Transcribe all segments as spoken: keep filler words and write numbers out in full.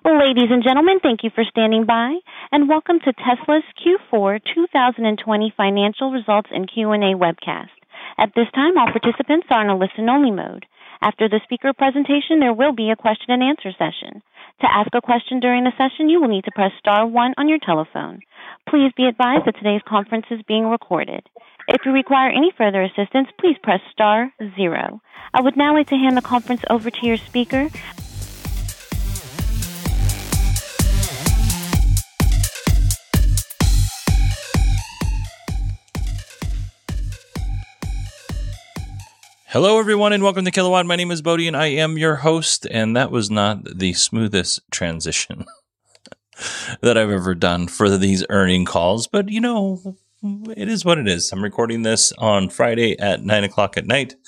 Ladies and gentlemen, thank you for standing by, and welcome to Tesla's Q four twenty twenty Financial Results and Q and A webcast. At this time, all participants are in a listen-only mode. After the speaker presentation, there will be a question-and-answer session. To ask a question during the session, you will need to press star one on your telephone. Please be advised that today's conference is being recorded. If you require any further assistance, please press star zero. I would now like to hand the conference over to your speaker. Hello, everyone, and welcome to Kilowatt. My name is Bodie, and I am your host, and that was not the smoothest transition that I've ever done for these earning calls, but, you know, it is what it is. I'm recording this on Friday at nine o'clock at night,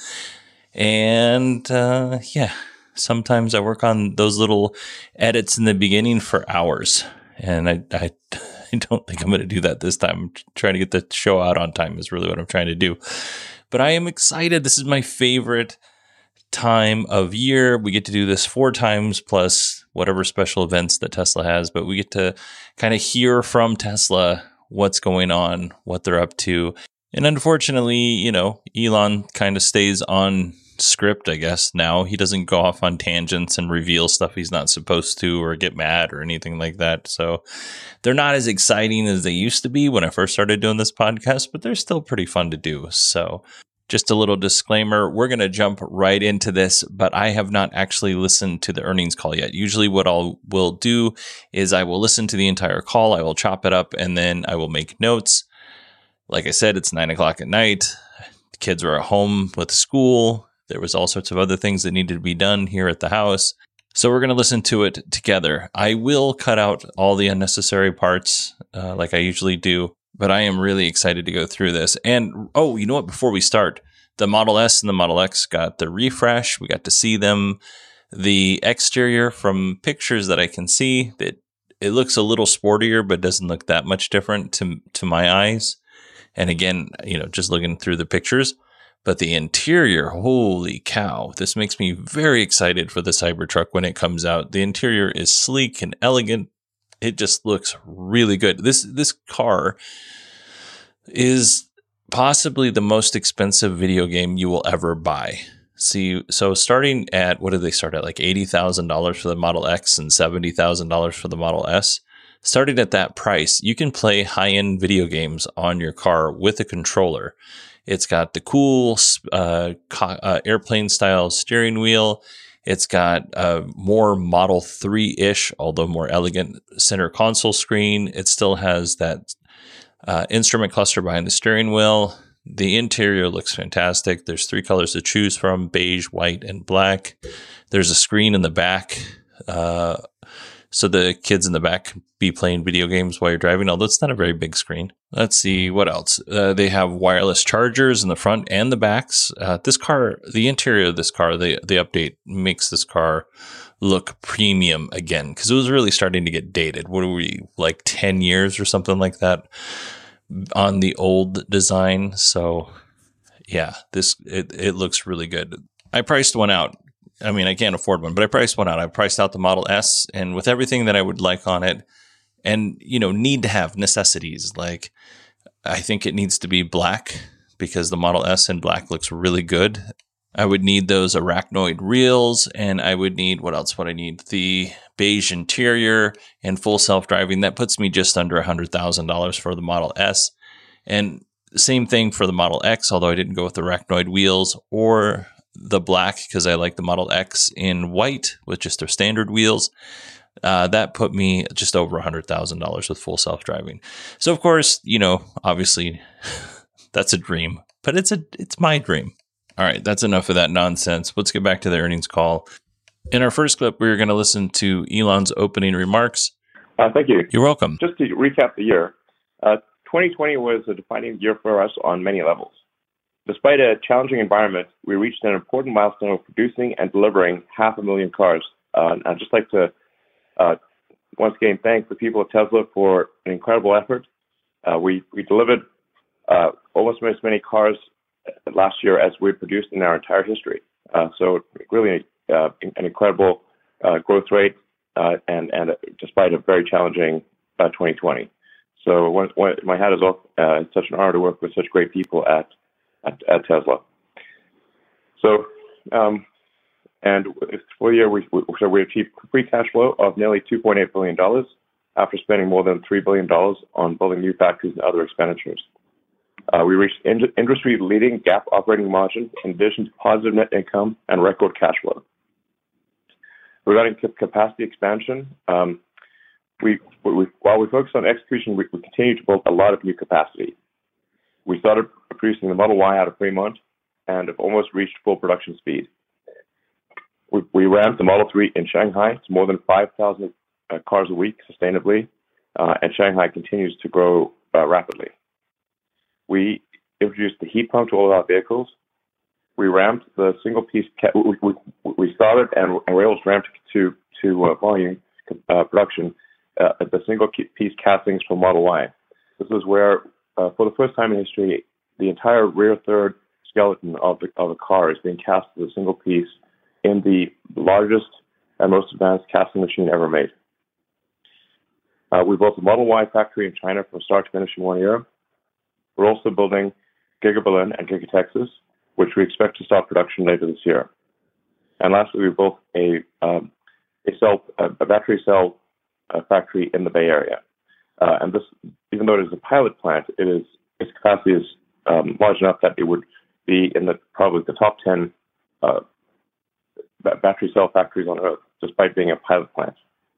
and, uh, yeah, sometimes I work on those little edits in the beginning for hours, and I, I, I don't think I'm going to do that this time. I'm trying to get the show out on time is really what I'm trying to do. But I am excited. This is my favorite time of year. We get to do this four times plus whatever special events that Tesla has. But we get to kind of hear from Tesla what's going on, what they're up to. And unfortunately, you know, Elon kind of stays on script, I guess, now. He doesn't go off on tangents and reveal stuff he's not supposed to or get mad or anything like that. So they're not as exciting as they used to be when I first started doing this podcast, but they're still pretty fun to do. So just a little disclaimer, we're going to jump right into this, but I have not actually listened to the earnings call yet. Usually what I will do is I will listen to the entire call, I will chop it up, and then I will make notes. Like I said, it's nine o'clock at night. The kids are at home with school. There was all sorts of other things that needed to be done here at the house. So we're going to listen to it together. I will cut out all the unnecessary parts uh, like I usually do, but I am really excited to go through this. And, oh, you know what? Before we start, the Model S and the Model X got the refresh. We got to see them. The exterior, from pictures that I can see, it, it looks a little sportier, but doesn't look that much different to to my eyes. And again, you know, just looking through the pictures. But the interior, holy cow, this makes me very excited for the Cybertruck when it comes out. The interior is sleek and elegant. It just looks really good. This this car is possibly the most expensive video game you will ever buy. See, so starting at, what did they start at? Like eighty thousand dollars for the Model X and seventy thousand dollars for the Model S. Starting at that price, you can play high-end video games on your car with a controller. It's got the cool uh, co- uh, airplane-style steering wheel. It's got a more Model three-ish, although more elegant, center console screen. It still has that uh, instrument cluster behind the steering wheel. The interior looks fantastic. There's three colors to choose from: beige, white, and black. There's a screen in the back, uh, so the kids in the back can be playing video games while you're driving, although it's not a very big screen. Let's see, what else? Uh, they have wireless chargers in the front and the backs. Uh, this car, the interior of this car, the, the update makes this car look premium again, because it was really starting to get dated. What are we, like ten years or something like that on the old design? So yeah, this it, it looks really good. I priced one out. I mean, I can't afford one, but I priced one out. I priced out the Model S, and with everything that I would like on it, and, you know, need to have necessities. Like, I think it needs to be black because the Model S in black looks really good. I would need those arachnoid wheels, and I would need, what else would I need? The beige interior and full self-driving. That puts me just under one hundred thousand dollars for the Model S. And same thing for the Model X, although I didn't go with the arachnoid wheels or the black because I like the Model X in white with just their standard wheels. Uh, that put me just over one hundred thousand dollars with full self-driving. So, of course, you know, obviously that's a dream, but it's a it's my dream. All right, that's enough of that nonsense. Let's get back to the earnings call. In our first clip, we're going to listen to Elon's opening remarks. Uh, thank you. You're welcome. Just to recap the year, uh, twenty twenty was a defining year for us on many levels. Despite a challenging environment, we reached an important milestone of producing and delivering half a million cars. Uh, and I'd just like to uh, once again thank the people at Tesla for an incredible effort. Uh, we, we delivered uh, almost as many cars last year as we produced in our entire history. Uh, so really uh, an incredible uh, growth rate. uh, and and despite a very challenging uh, twenty twenty. So when, when, my hat is off. Uh, it's such an honor to work with such great people at at, at Tesla. So, um, and for the year, we, we so we achieved free cash flow of nearly two point eight billion dollars after spending more than three billion dollars on building new factories and other expenditures. Uh, we reached in- industry-leading GAAP operating margin in addition to positive net income and record cash flow. Regarding capacity expansion, um, we, we, while we focus on execution, we, we continue to build a lot of new capacity. We started producing the Model Y out of Fremont and have almost reached full production speed. We, we ramped the Model three in Shanghai to more than five thousand uh, cars a week sustainably, uh, and Shanghai continues to grow uh, rapidly. We introduced the heat pump to all of our vehicles. We ramped the single-piece. Ca- we, we, we started and, and were able to ramp to to uh, volume uh, production uh, at the single-piece castings for Model Y. This is where, uh, for the first time in history, the entire rear third skeleton of the of a car is being cast as a single piece in the largest and most advanced casting machine ever made. Uh, we built a Model Y factory in China from start to finish in one year. We're also building Giga Berlin and Giga Texas, which we expect to start production later this year. And lastly, we built a um, a cell a battery cell uh, factory in the Bay Area. Uh, and this, even though it is a pilot plant, it is its capacity is um, large enough that it would be in the probably the top ten uh, battery cell factories on Earth, despite being a pilot plant.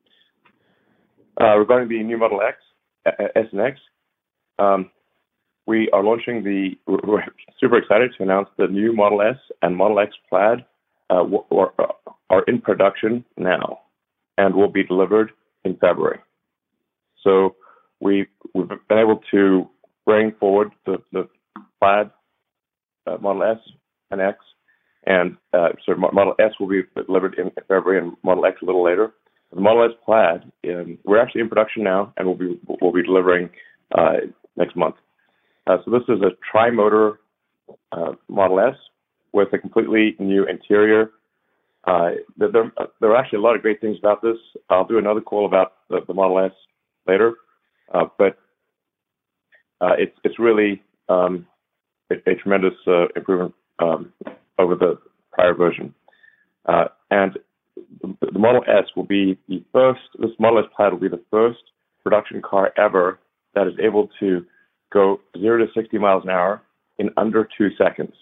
Uh, regarding the new Model X, S and X, um, we are launching the. We're super excited to announce the new Model S and Model X Plaid uh, are, are in production now and will be delivered in February. So we we've been able to bring forward the, the Plaid uh, Model S and X, and uh, so Model S will be delivered in February and Model X a little later. The Model S Plaid, in, we're actually in production now, and we'll be we'll be delivering uh, next month. Uh, so this is a tri-motor uh, Model S with a completely new interior. Uh, there, there are actually a lot of great things about this. I'll do another call about the, the Model S later, uh, but uh, it's it's really um, a, a tremendous uh, improvement um, over the prior version. Uh, and the, the Model S will be the first. This Model S Plaid will be the first production car ever that is able to go zero to sixty miles an hour in under two seconds.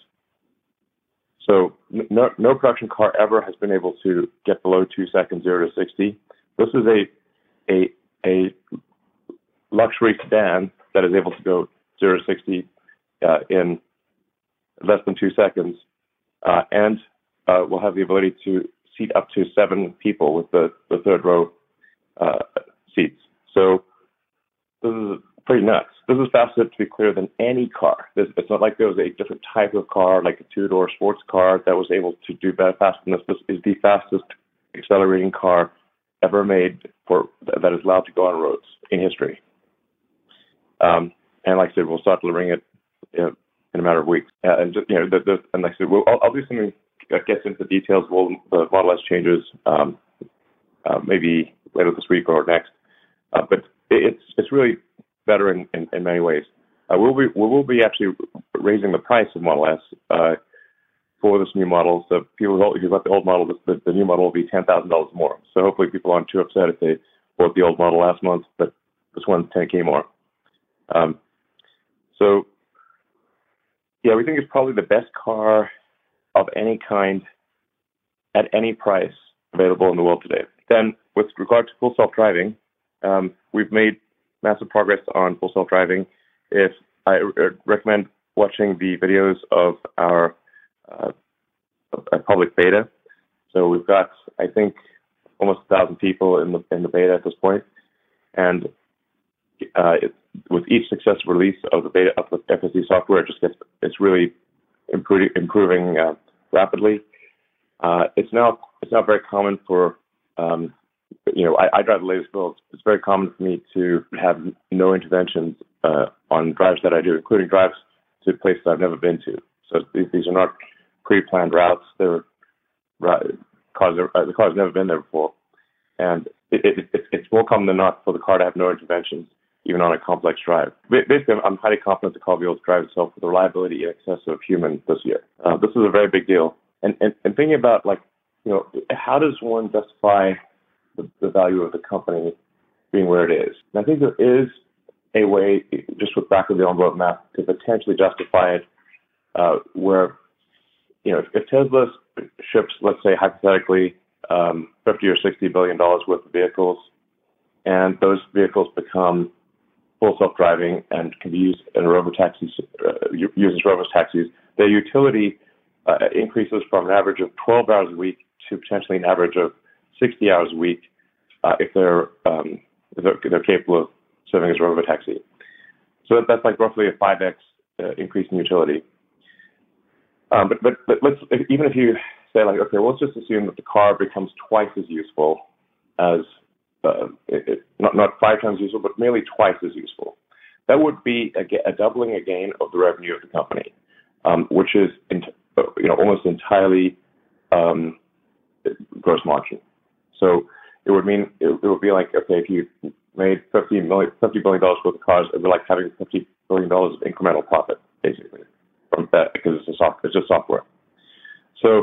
So no, no production car ever has been able to get below two seconds, zero to sixty. This is a a a luxury sedan that is able to go zero to sixty uh, in less than two seconds, uh, and uh, will have the ability to seat up to seven people with the, the third row uh, seats. So this is pretty nuts. This is faster, to be clear, than any car. This, it's not like there was a different type of car, like a two-door sports car, that was able to do better faster than this. This is the fastest accelerating car ever made for that is allowed to go on roads in history. Um, and like I said, we'll start delivering it you know, in a matter of weeks. Uh, and just, you know, the, the, and like I said, we'll, I'll, I'll do something that gets into the details of all the Model S changes, um, uh, maybe later this week or next. Uh, but it, it's it's really better in, in, in many ways. Uh, we'll be we will be actually raising the price of Model S uh, for this new model. So people who bought the old model, the, the new model will be ten thousand dollars more. So hopefully people aren't too upset if they bought the old model last month, but this one's ten K more. Um, so yeah, we think it's probably the best car of any kind at any price available in the world today. Then with regard to full self-driving, um, we've made massive progress on full self-driving. If I r- recommend watching the videos of our uh, public beta. So we've got, I think, almost a thousand people in the in the beta at this point, and uh, it, with each successive release of the beta of the F S D software, it just gets it's really improving improving uh, rapidly. Uh, it's now it's now very common for um, you know, I, I drive the latest builds. It's very common for me to have no interventions uh, on drives that I do, including drives to places I've never been to. So these, these are not pre-planned routes. They're cars. Uh, the car's never been there before, and it, it, it, it's more common than not for the car to have no interventions, even on a complex drive. Basically, I'm highly confident the car will be able to drive itself with a reliability in excess of human this year. Uh, this is a very big deal. And, and, and thinking about, like, you know, how does one justify the, the value of the company being where it is? And I think there is a way, just with back of the envelope math, to potentially justify it uh, where, you know, if, if Tesla ships, let's say, hypothetically, um, fifty or sixty billion dollars worth of vehicles, and those vehicles become full self-driving and can be used in robotaxis, uh, uses robotaxis, their utility uh, increases from an average of twelve hours a week to potentially an average of sixty hours a week uh, if they're, um, if they're they're capable of serving as a robotaxi. So that, that's like roughly a five x uh, increase in utility. Um, but, but but let's even if you say, like, okay, well, let's just assume that the car becomes twice as useful as uh, it, it, not not five times useful, but merely twice as useful. That would be a, a doubling again of the revenue of the company, um, which is in, you know almost entirely um, gross margin. So it would mean it, it would be like, okay, if you made fifty million, fifty billion dollars worth of cars, it would be like having fifty billion dollars of incremental profit, basically, from that, because it's a soft, it's just software. So,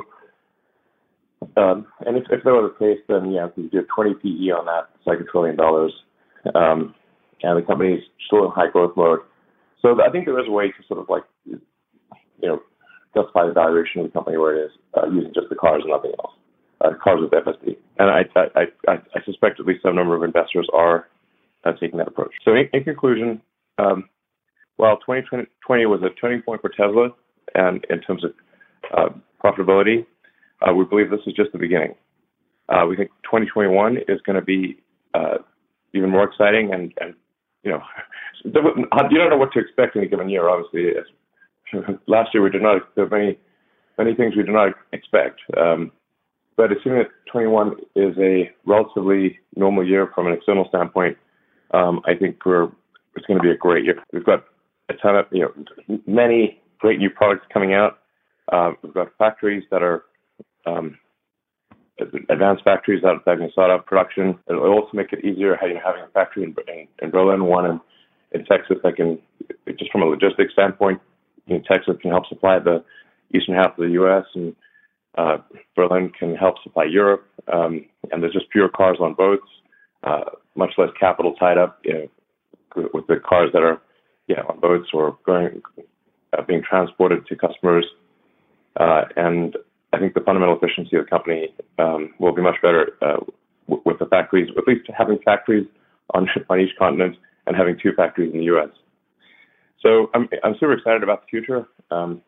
um, and if, if that were the case, then yeah, if you do twenty P E on that, it's like a trillion dollars, um, and the company is still in high growth mode. So I think there is a way to sort of like, you know, justify the valuation of the company where it is uh, using just the cars and nothing else. Uh, cars with F S D, and I, I, I, I suspect at least some number of investors are uh, taking that approach. So, in, in conclusion, um, while twenty twenty was a turning point for Tesla, and in terms of uh, profitability, uh, we believe this is just the beginning. Uh, we think twenty twenty-one is going to be uh, even more exciting, and, and you know, you don't know what to expect in a given year. Obviously, last year we did not. There were many, many things we did not expect. Um, But assuming that twenty-one is a relatively normal year from an external standpoint, um, I think we're, it's going to be a great year. We've got a ton of, you know, many great new products coming out. Uh, we've got factories that are um, advanced factories that are going to start up production. It'll also make it easier having, having a factory in, in, in Berlin, one in, in Texas that can, just from a logistics standpoint, you know, Texas can help supply the eastern half of the U S, and Uh, Berlin can help supply Europe, um, and there's just fewer cars on boats, uh, much less capital tied up, you know, with the cars that are, yeah, on boats or going, uh, being transported to customers. Uh, and I think the fundamental efficiency of the company um, will be much better uh, w- with the factories, at least having factories on on each continent and having two factories in the U S. So I'm I'm super excited about the future, um,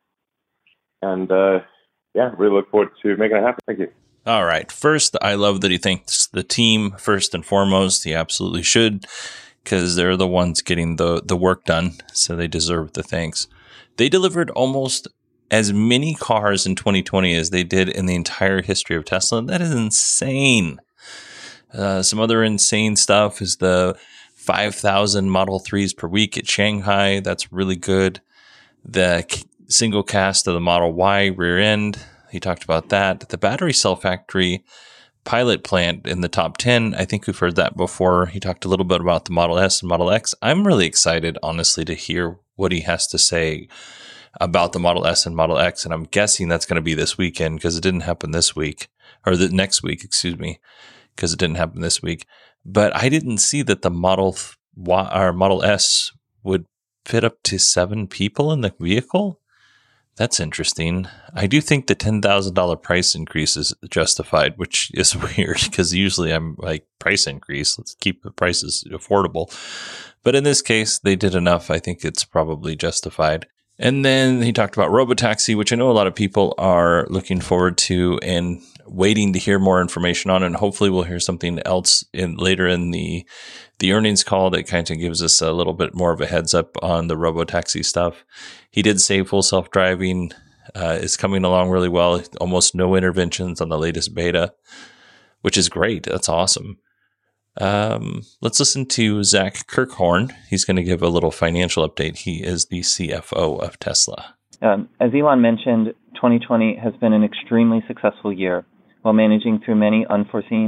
and. Uh, Yeah, really look forward to making it happen. Thank you. All right. First, I love that he thanks the team first and foremost. He absolutely should, because they're the ones getting the, the work done, so they deserve the thanks. They delivered almost as many cars in twenty twenty as they did in the entire history of Tesla. That is insane. Uh, some other insane stuff is the five thousand Model threes per week at Shanghai. That's really good. The single cast of the Model Y rear end, he talked about that. The battery cell factory pilot plant in the top ten, I think we've heard that before. He talked a little bit about the Model S and Model X. I'm really excited, honestly, to hear what he has to say about the Model S and Model X, and I'm guessing that's going to be this weekend because it didn't happen this week, or the next week, excuse me, because it didn't happen this week. But I didn't see that the Model Y or Model S would fit up to seven people in the vehicle. That's interesting. I do think the ten thousand dollars price increase is justified, which is weird because usually I'm like, price increase, let's keep the prices affordable. But in this case, they did enough. I think it's probably justified. And then he talked about Robotaxi, which I know a lot of people are looking forward to and waiting to hear more information on. And hopefully we'll hear something else in later in the the earnings call that kind of gives us a little bit more of a heads up on the Robotaxi stuff. He did say full self-driving uh, is coming along really well. Almost no interventions on the latest beta, which is great. That's awesome. Um, let's listen to Zach Kirkhorn. He's going to give a little financial update. He is the C F O of Tesla. Um, as Elon mentioned, twenty twenty has been an extremely successful year while managing through many unforeseen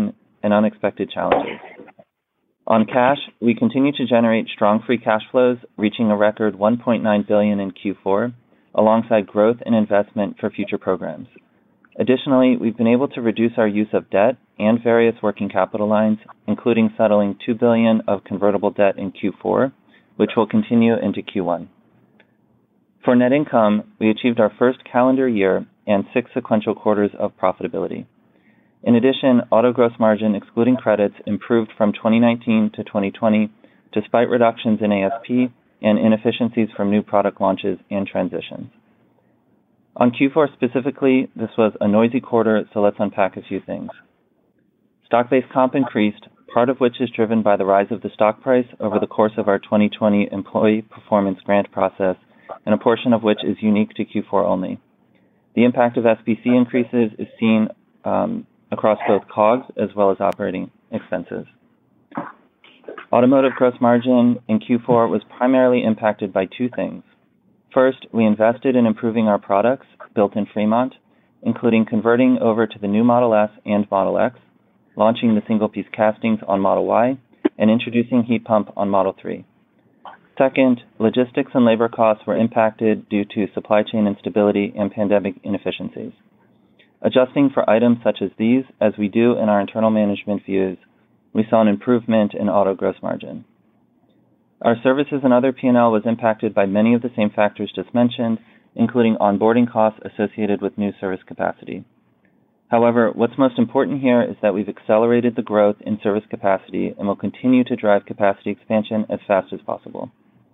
and unexpected challenges. On cash, we continue to generate strong free cash flows, reaching a record one point nine billion dollars in Q four, alongside growth and investment for future programs. Additionally, we've been able to reduce our use of debt and various working capital lines, including settling two billion dollars of convertible debt in Q four, which will continue into Q one. For net income, we achieved our first calendar year and six sequential quarters of profitability. In addition, auto gross margin excluding credits improved from twenty nineteen to twenty twenty, despite reductions in A S P and inefficiencies from new product launches and transitions. On Q four specifically, this was a noisy quarter, so let's unpack a few things. Stock-based comp increased, part of which is driven by the rise of the stock price over the course of our twenty twenty employee performance grant process, and a portion of which is unique to Q four only. The impact of S B C increases is seen um, across both C O G S as well as operating expenses. Automotive gross margin in Q four was primarily impacted by two things. First, we invested in improving our products built in Fremont, including converting over to the new Model S and Model X, launching the single-piece castings on Model Y, and introducing heat pump on Model three. Second, logistics and labor costs were impacted due to supply chain instability and pandemic inefficiencies. Adjusting for items such as these, as we do in our internal management views, we saw an improvement in auto gross margin. Our services and other P and L was impacted by many of the same factors just mentioned, including onboarding costs associated with new service capacity. However, what's most important here is that we've accelerated the growth in service capacity and will continue to drive capacity expansion as fast as possible.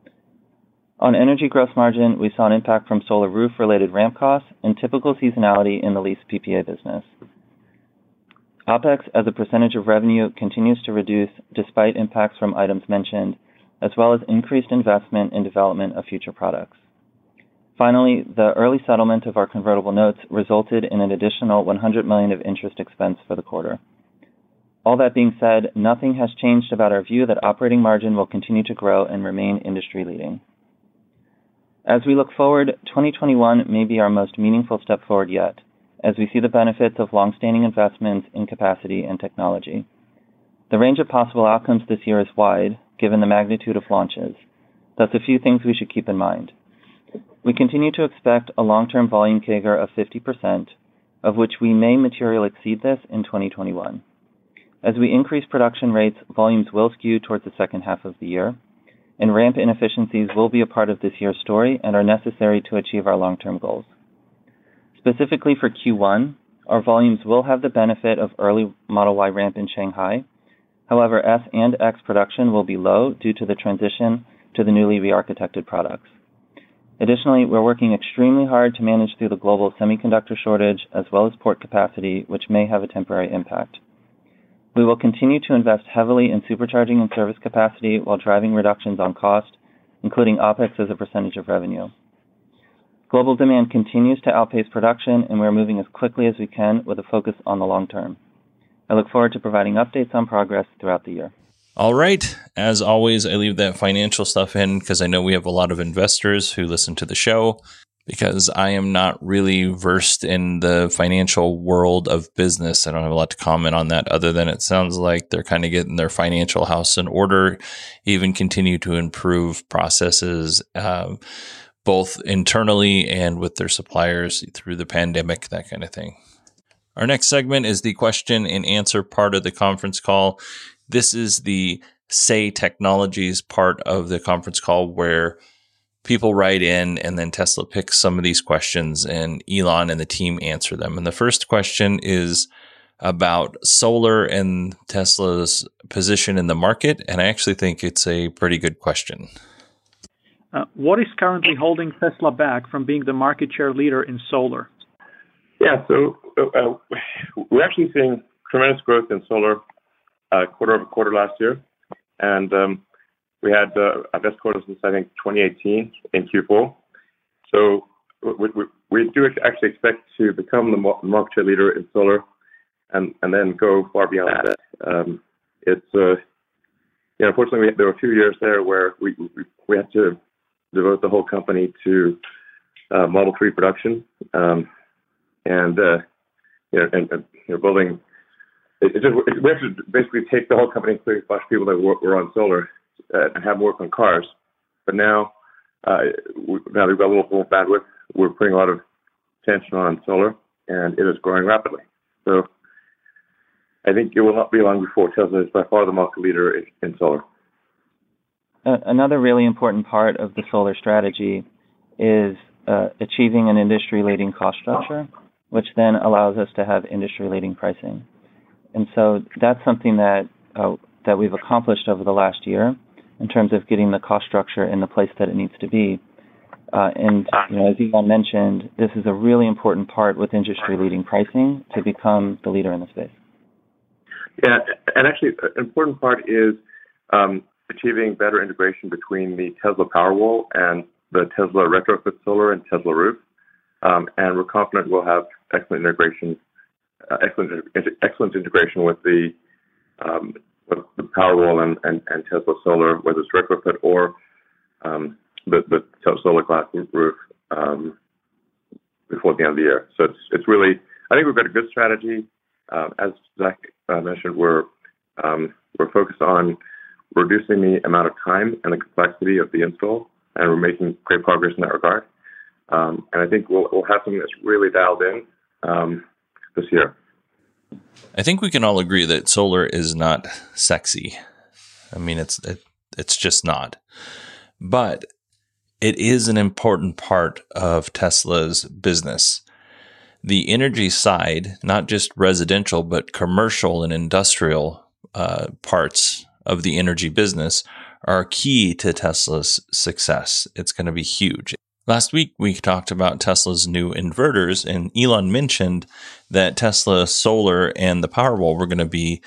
On energy gross margin, we saw an impact from solar roof-related ramp costs and typical seasonality in the lease P P A business. OPEX as a percentage of revenue continues to reduce despite impacts from items mentioned, as well as increased investment in development of future products. Finally, the early settlement of our convertible notes resulted in an additional one hundred million dollars of interest expense for the quarter. All that being said, nothing has changed about our view that operating margin will continue to grow and remain industry-leading. As we look forward, twenty twenty-one may be our most meaningful step forward yet, as we see the benefits of long-standing investments in capacity and technology. The range of possible outcomes this year is wide, given the magnitude of launches. Thus, a few things we should keep in mind. We continue to expect a long-term volume C A G R of fifty percent, of which we may materially exceed this in twenty twenty-one. As we increase production rates, volumes will skew towards the second half of the year, and ramp inefficiencies will be a part of this year's story and are necessary to achieve our long-term goals. Specifically for Q one, our volumes will have the benefit of early Model Y ramp in Shanghai. However, S and X production will be low due to the transition to the newly re-architected products. Additionally, we're working extremely hard to manage through the global semiconductor shortage as well as port capacity, which may have a temporary impact. We will continue to invest heavily in supercharging and service capacity while driving reductions on cost, including OPEX as a percentage of revenue. Global demand continues to outpace production, and we're moving as quickly as we can with a focus on the long term. I look forward to providing updates on progress throughout the year. All right. As always, I leave that financial stuff in because I know we have a lot of investors who listen to the show, because I am not really versed in the financial world of business. I don't have a lot to comment on that other than it sounds like they're kind of getting their financial house in order, even continue to improve processes, uh, both internally and with their suppliers through the pandemic, that kind of thing. Our next segment is the question and answer part of the conference call. This is the Say Technologies part of the conference call where people write in and then Tesla picks some of these questions and Elon and the team answer them. And the first question is about solar and Tesla's position in the market. And I actually think it's a pretty good question. Uh, what is currently holding Tesla back from being the market share leader in solar? Yeah, so uh, we're actually seeing tremendous growth in solar uh, quarter over quarter last year. And um, we had uh, our best quarter since, I think, twenty eighteen in Q four. So we, we, we do actually expect to become the market share leader in solar and, and then go far beyond that. Um, it's, uh, you know, unfortunately, we, there were a few years there where we, we, we had to devote the whole company to uh, Model three production. Um, and, uh, you know, and, and you know, building it, it just, it, we have to basically take the whole company, including a bunch of people that were, were on solar, uh, and have them work on cars. But now, uh, we, now we've got a little more bandwidth. We're putting a lot of attention on solar, and it is growing rapidly. So I think it will not be long before Tesla is by far the market leader in, in solar. Uh, another really important part of the solar strategy is uh, achieving an industry-leading cost structure, which then allows us to have industry-leading pricing. And so that's something that uh, that we've accomplished over the last year in terms of getting the cost structure in the place that it needs to be. Uh, and you know, as Elon mentioned, this is a really important part with industry-leading pricing to become the leader in the space. Yeah, and actually, an important part is um, achieving better integration between the Tesla Powerwall and the Tesla retrofit solar and Tesla roof. Um, and we're confident we'll have excellent integration, uh, excellent, excellent integration with the um, with the Powerwall and, and, and Tesla Solar, whether it's retrofit or um, the, the solar glass roof um, before the end of the year. So it's it's really, I think we've got a good strategy. Um, as Zach uh, mentioned, we're um, we're focused on reducing the amount of time and the complexity of the install, and we're making great progress in that regard. Um, and I think we'll, we'll have something that's really dialed in um, this year. I think we can all agree that solar is not sexy. I mean, it's it, it's just not. But it is an important part of Tesla's business. The energy side, not just residential, but commercial and industrial uh, parts of the energy business are key to Tesla's success. It's going to be huge. Last week, we talked about Tesla's new inverters, and Elon mentioned that Tesla Solar and the Powerwall were going to be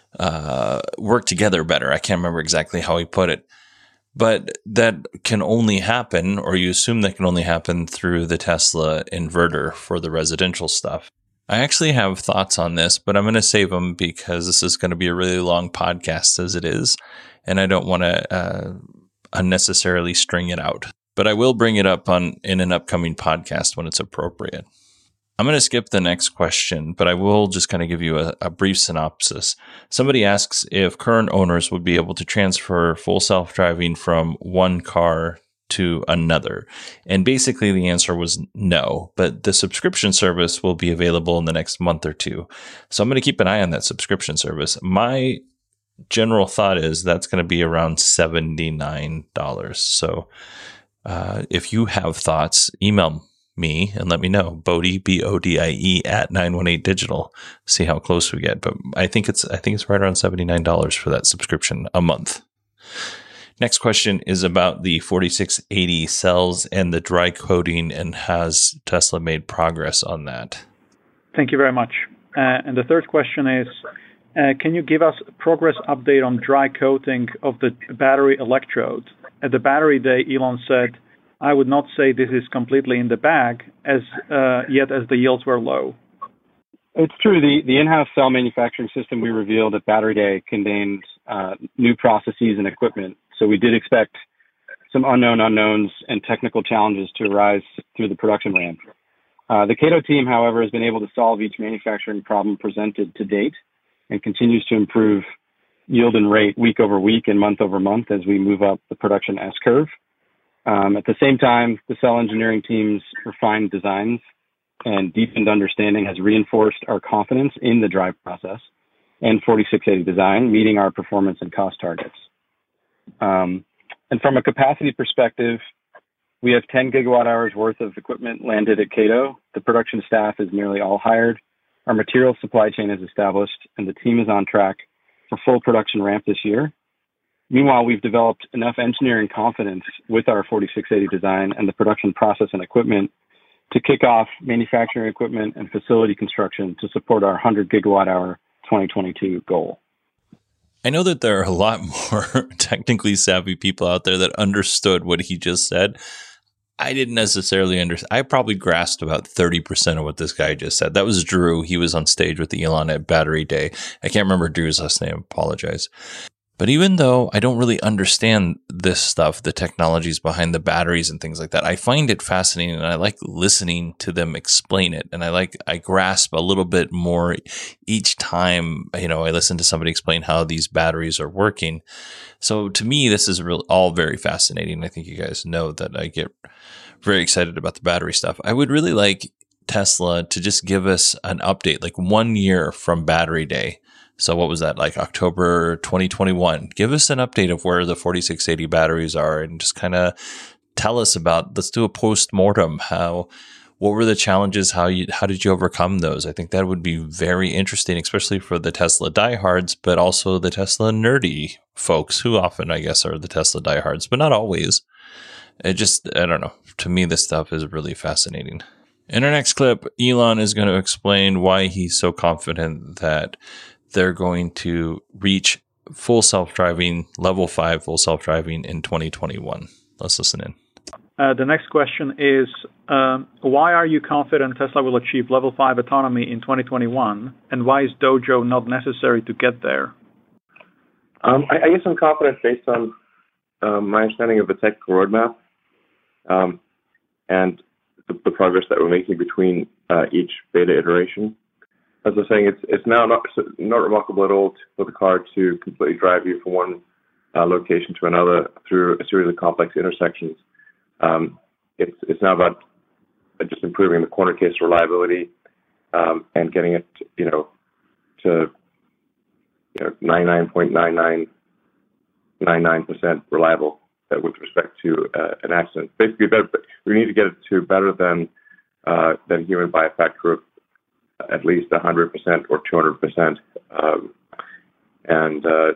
uh, work together better. I can't remember exactly how he put it, but that can only happen, or you assume that can only happen through the Tesla inverter for the residential stuff. I actually have thoughts on this, but I'm going to save them because this is going to be a really long podcast as it is, and I don't want to uh, unnecessarily string it out. But I will bring it up on in an upcoming podcast when it's appropriate. I'm going to skip the next question, but I will just kind of give you a, a brief synopsis. Somebody asks if current owners would be able to transfer full self-driving from one car to another. And basically the answer was no, but the subscription service will be available in the next month or two. So I'm going to keep an eye on that subscription service. My general thought is that's going to be around seventy-nine dollars. So Uh, if you have thoughts, email me and let me know. Bodie, B O D I E, at nine one eight digital. See how close we get. But I think it's I think it's right around seventy-nine dollars for that subscription a month. Next question is about the forty-six eighty cells and the dry coating, and has Tesla made progress on that? Thank you very much. Uh, and the third question is, uh, can you give us a progress update on dry coating of the battery electrode? At the battery day, Elon said, I would not say this is completely in the bag, as uh, yet as the yields were low. It's true. The, the in-house cell manufacturing system we revealed at Battery Day contained uh, new processes and equipment. So we did expect some unknown unknowns and technical challenges to arise through the production ramp. Uh, the Kato team, however, has been able to solve each manufacturing problem presented to date and continues to improve yield and rate week over week and month over month as we move up the production S-curve. Um, at the same time, the cell engineering team's refined designs and deepened understanding has reinforced our confidence in the drive process and forty-six eighty design, meeting our performance and cost targets. Um, and from a capacity perspective, we have ten gigawatt hours worth of equipment landed at Kato. The production staff is nearly all hired. Our material supply chain is established, and the team is on track for full production ramp this year. Meanwhile, we've developed enough engineering confidence with our forty-six eighty design and the production process and equipment to kick off manufacturing equipment and facility construction to support our one hundred gigawatt hour twenty twenty-two goal. I know that there are a lot more technically savvy people out there that understood what he just said. I didn't necessarily understand. I probably grasped about thirty percent of what this guy just said. That was Drew. He was on stage with Elon at Battery Day. I can't remember Drew's last name. Apologize. But even though I don't really understand this stuff, the technologies behind the batteries and things like that, I find it fascinating, and I like listening to them explain it. And I like, I grasp a little bit more each time, you know, I listen to somebody explain how these batteries are working. So to me, this is real, all very fascinating. I think you guys know that I get very excited about the battery stuff. I would really like Tesla to just give us an update, like one year from Battery Day. So what was that, like October twenty twenty-one? Give us an update of where the forty-six eighty batteries are, and just kind of tell us about, let's do a post-mortem. How, what were the challenges? How you, how did you overcome those? I think that would be very interesting, especially for the Tesla diehards, but also the Tesla nerdy folks, who often, I guess, are the Tesla diehards, but not always. It just, I don't know. To me, this stuff is really fascinating. In our next clip, Elon is going to explain why he's so confident that they're going to reach full self-driving, level five full self-driving in twenty twenty-one. Let's listen in. Uh, the next question is, um, why are you confident Tesla will achieve level five autonomy in twenty twenty-one? And why is Dojo not necessary to get there? Um, I, I guess I'm confident based on um, my understanding of the technical roadmap um, and the, the progress that we're making between uh, each beta iteration. As I was saying, it's it's now not not remarkable at all to, for the car to completely drive you from one uh, location to another through a series of complex intersections. Um, it's it's now about just improving the corner case reliability um, and getting it, you know, to you know ninety-nine point nine nine nine nine percent reliable uh, with respect to uh, an accident. Basically, better, we need to get it to better than uh, than human by a factor of at least one hundred percent or two hundred percent. Um, and, uh,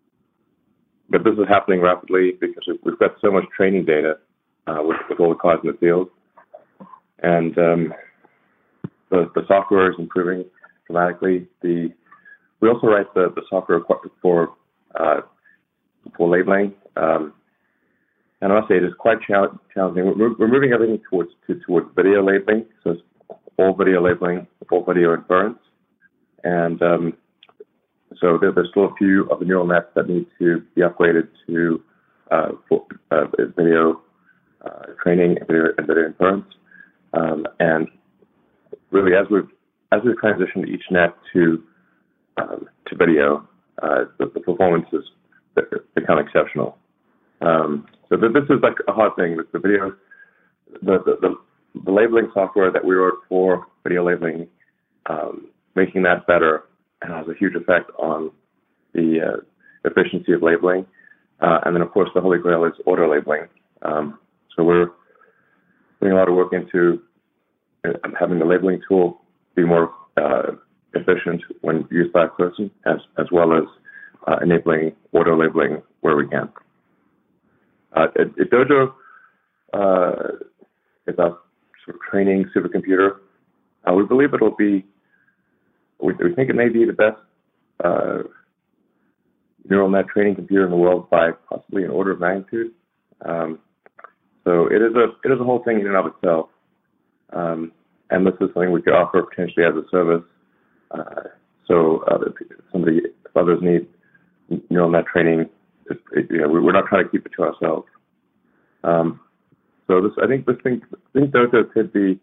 but this is happening rapidly because we've got so much training data uh, with, with all the cars in the field. And um, the, the software is improving dramatically. The, we also write the, the software for, uh, for labeling. Um, and I must say it is quite challenging. We're, we're moving everything towards, to, towards video labeling. So it's all video labeling, all video inference. And um, so there, there's still a few of the neural nets that need to be upgraded to uh, for, uh, video uh, training and video, and video inference. Um, and really, as we've as we've transitioned each net to um, to video, uh, the, the performance has become exceptional. Um, so this is like a hard thing. The video, the the, the The labeling software that we wrote for video labeling, um, making that better has a huge effect on the uh, efficiency of labeling. Uh, and then, of course, the holy grail is auto labeling. Um, so we're putting a lot of work into having the labeling tool be more uh, efficient when used by a person, as, as well as uh, enabling auto labeling where we can. Uh, at, at Dojo, uh, it's a sort of training supercomputer. Uh, we believe it'll be, we, we think it may be the best uh, neural net training computer in the world by possibly an order of magnitude. Um, so it is a it is a whole thing in and of itself. Um, and this is something we could offer potentially as a service. Uh, so uh, if somebody, if others need neural net training, it, it, you know, we're not trying to keep it to ourselves. Um, So this, I think this thing, I think Dojo could be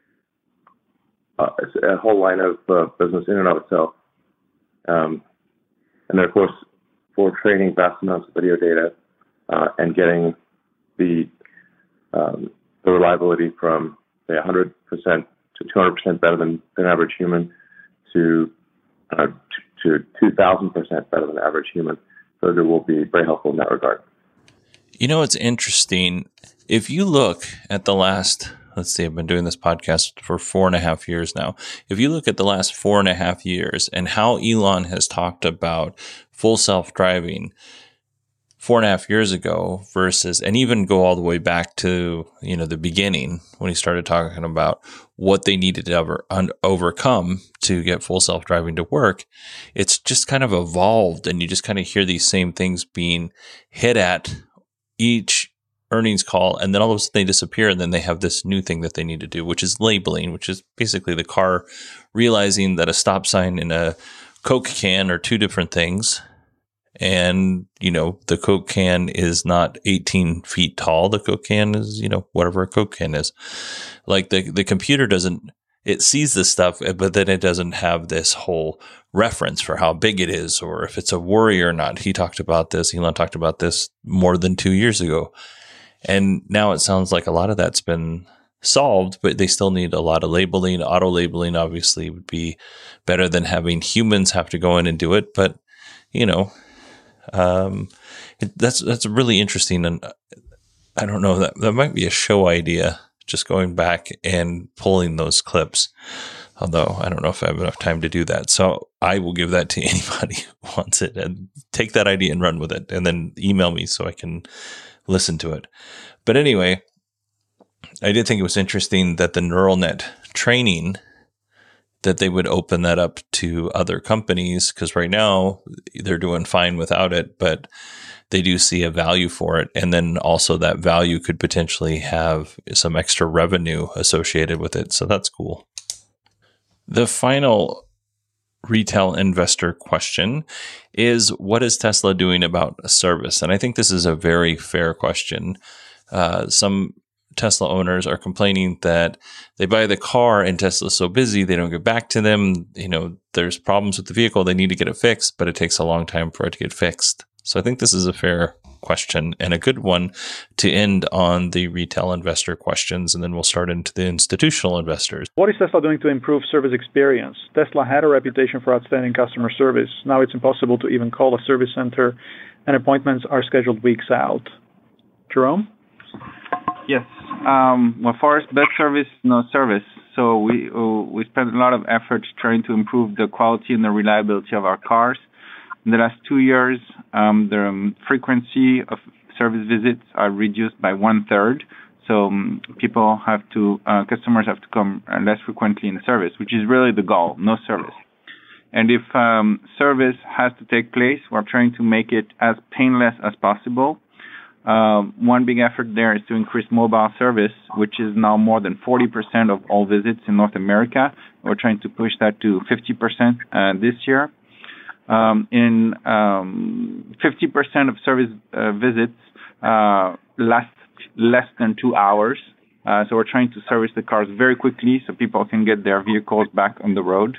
uh, a whole line of uh, business in and of itself. Um, and then, of course, for training vast amounts of video data uh, and getting the um, the reliability from say one hundred percent to two hundred percent better than an average human to uh, to two thousand percent better than average human, Dojo will be very helpful in that regard. You know, it's interesting. If you look at the last, let's see, I've been doing this podcast for four and a half years now. If you look at the last four and a half years and how Elon has talked about full self-driving four and a half years ago versus, and even go all the way back to, you know, the beginning when he started talking about what they needed to ever un- overcome to get full self-driving to work, it's just kind of evolved, and you just kind of hear these same things being hit at each earnings call, and then all of a sudden they disappear, and then they have this new thing that they need to do, which is labeling, which is basically the car realizing that a stop sign and a Coke can are two different things, And, you know, the Coke can is not eighteen feet tall. The Coke can is, you know, whatever a Coke can is. Like the, the computer doesn't, it sees this stuff, but then it doesn't have this whole reference for how big it is or if it's a worry or not. He talked about this. Elon talked about this more than two years ago. And now it sounds like a lot of that's been solved, but they still need a lot of labeling. Auto labeling obviously would be better than having humans have to go in and do it. But, you know, um, it, that's that's really interesting. And I don't know, that, that might be a show idea, just going back and pulling those clips. Although I don't know if I have enough time to do that. So I will give that to anybody who wants it and take that idea and run with it and then email me so I can listen to it. But anyway, I did think it was interesting that the neural net training, that they would open that up to other companies, because right now they're doing fine without it, but they do see a value for it. And then also that value could potentially have some extra revenue associated with it. So that's cool. The final retail investor question is, what is Tesla doing about service? And I think this is a very fair question. Uh, some Tesla owners are complaining that they buy the car and Tesla's so busy, they don't get back to them. You know, there's problems with the vehicle. They need to get it fixed, but it takes a long time for it to get fixed. So I think this is a fair question and a good one to end on the retail investor questions, and then we'll start into the institutional investors. What is Tesla doing to improve service experience? Tesla had a reputation for outstanding customer service. Now it's impossible to even call a service center, and appointments are scheduled weeks out. Jerome? Yes. Um, well, first, best service, no service. So we uh, we spent a lot of effort trying to improve the quality and the reliability of our cars. In the last two years, um, the um, frequency of service visits are reduced by one third. So um, people have to, uh, customers have to come less frequently in service, which is really the goal, no service. And if um, service has to take place, we're trying to make it as painless as possible. Uh, one big effort there is to increase mobile service, which is now more than forty percent of all visits in North America. We're trying to push that to fifty percent uh, this year. Um, in um, fifty percent of service uh, visits uh, last less than two hours. Uh, so we're trying to service the cars very quickly so people can get their vehicles back on the road.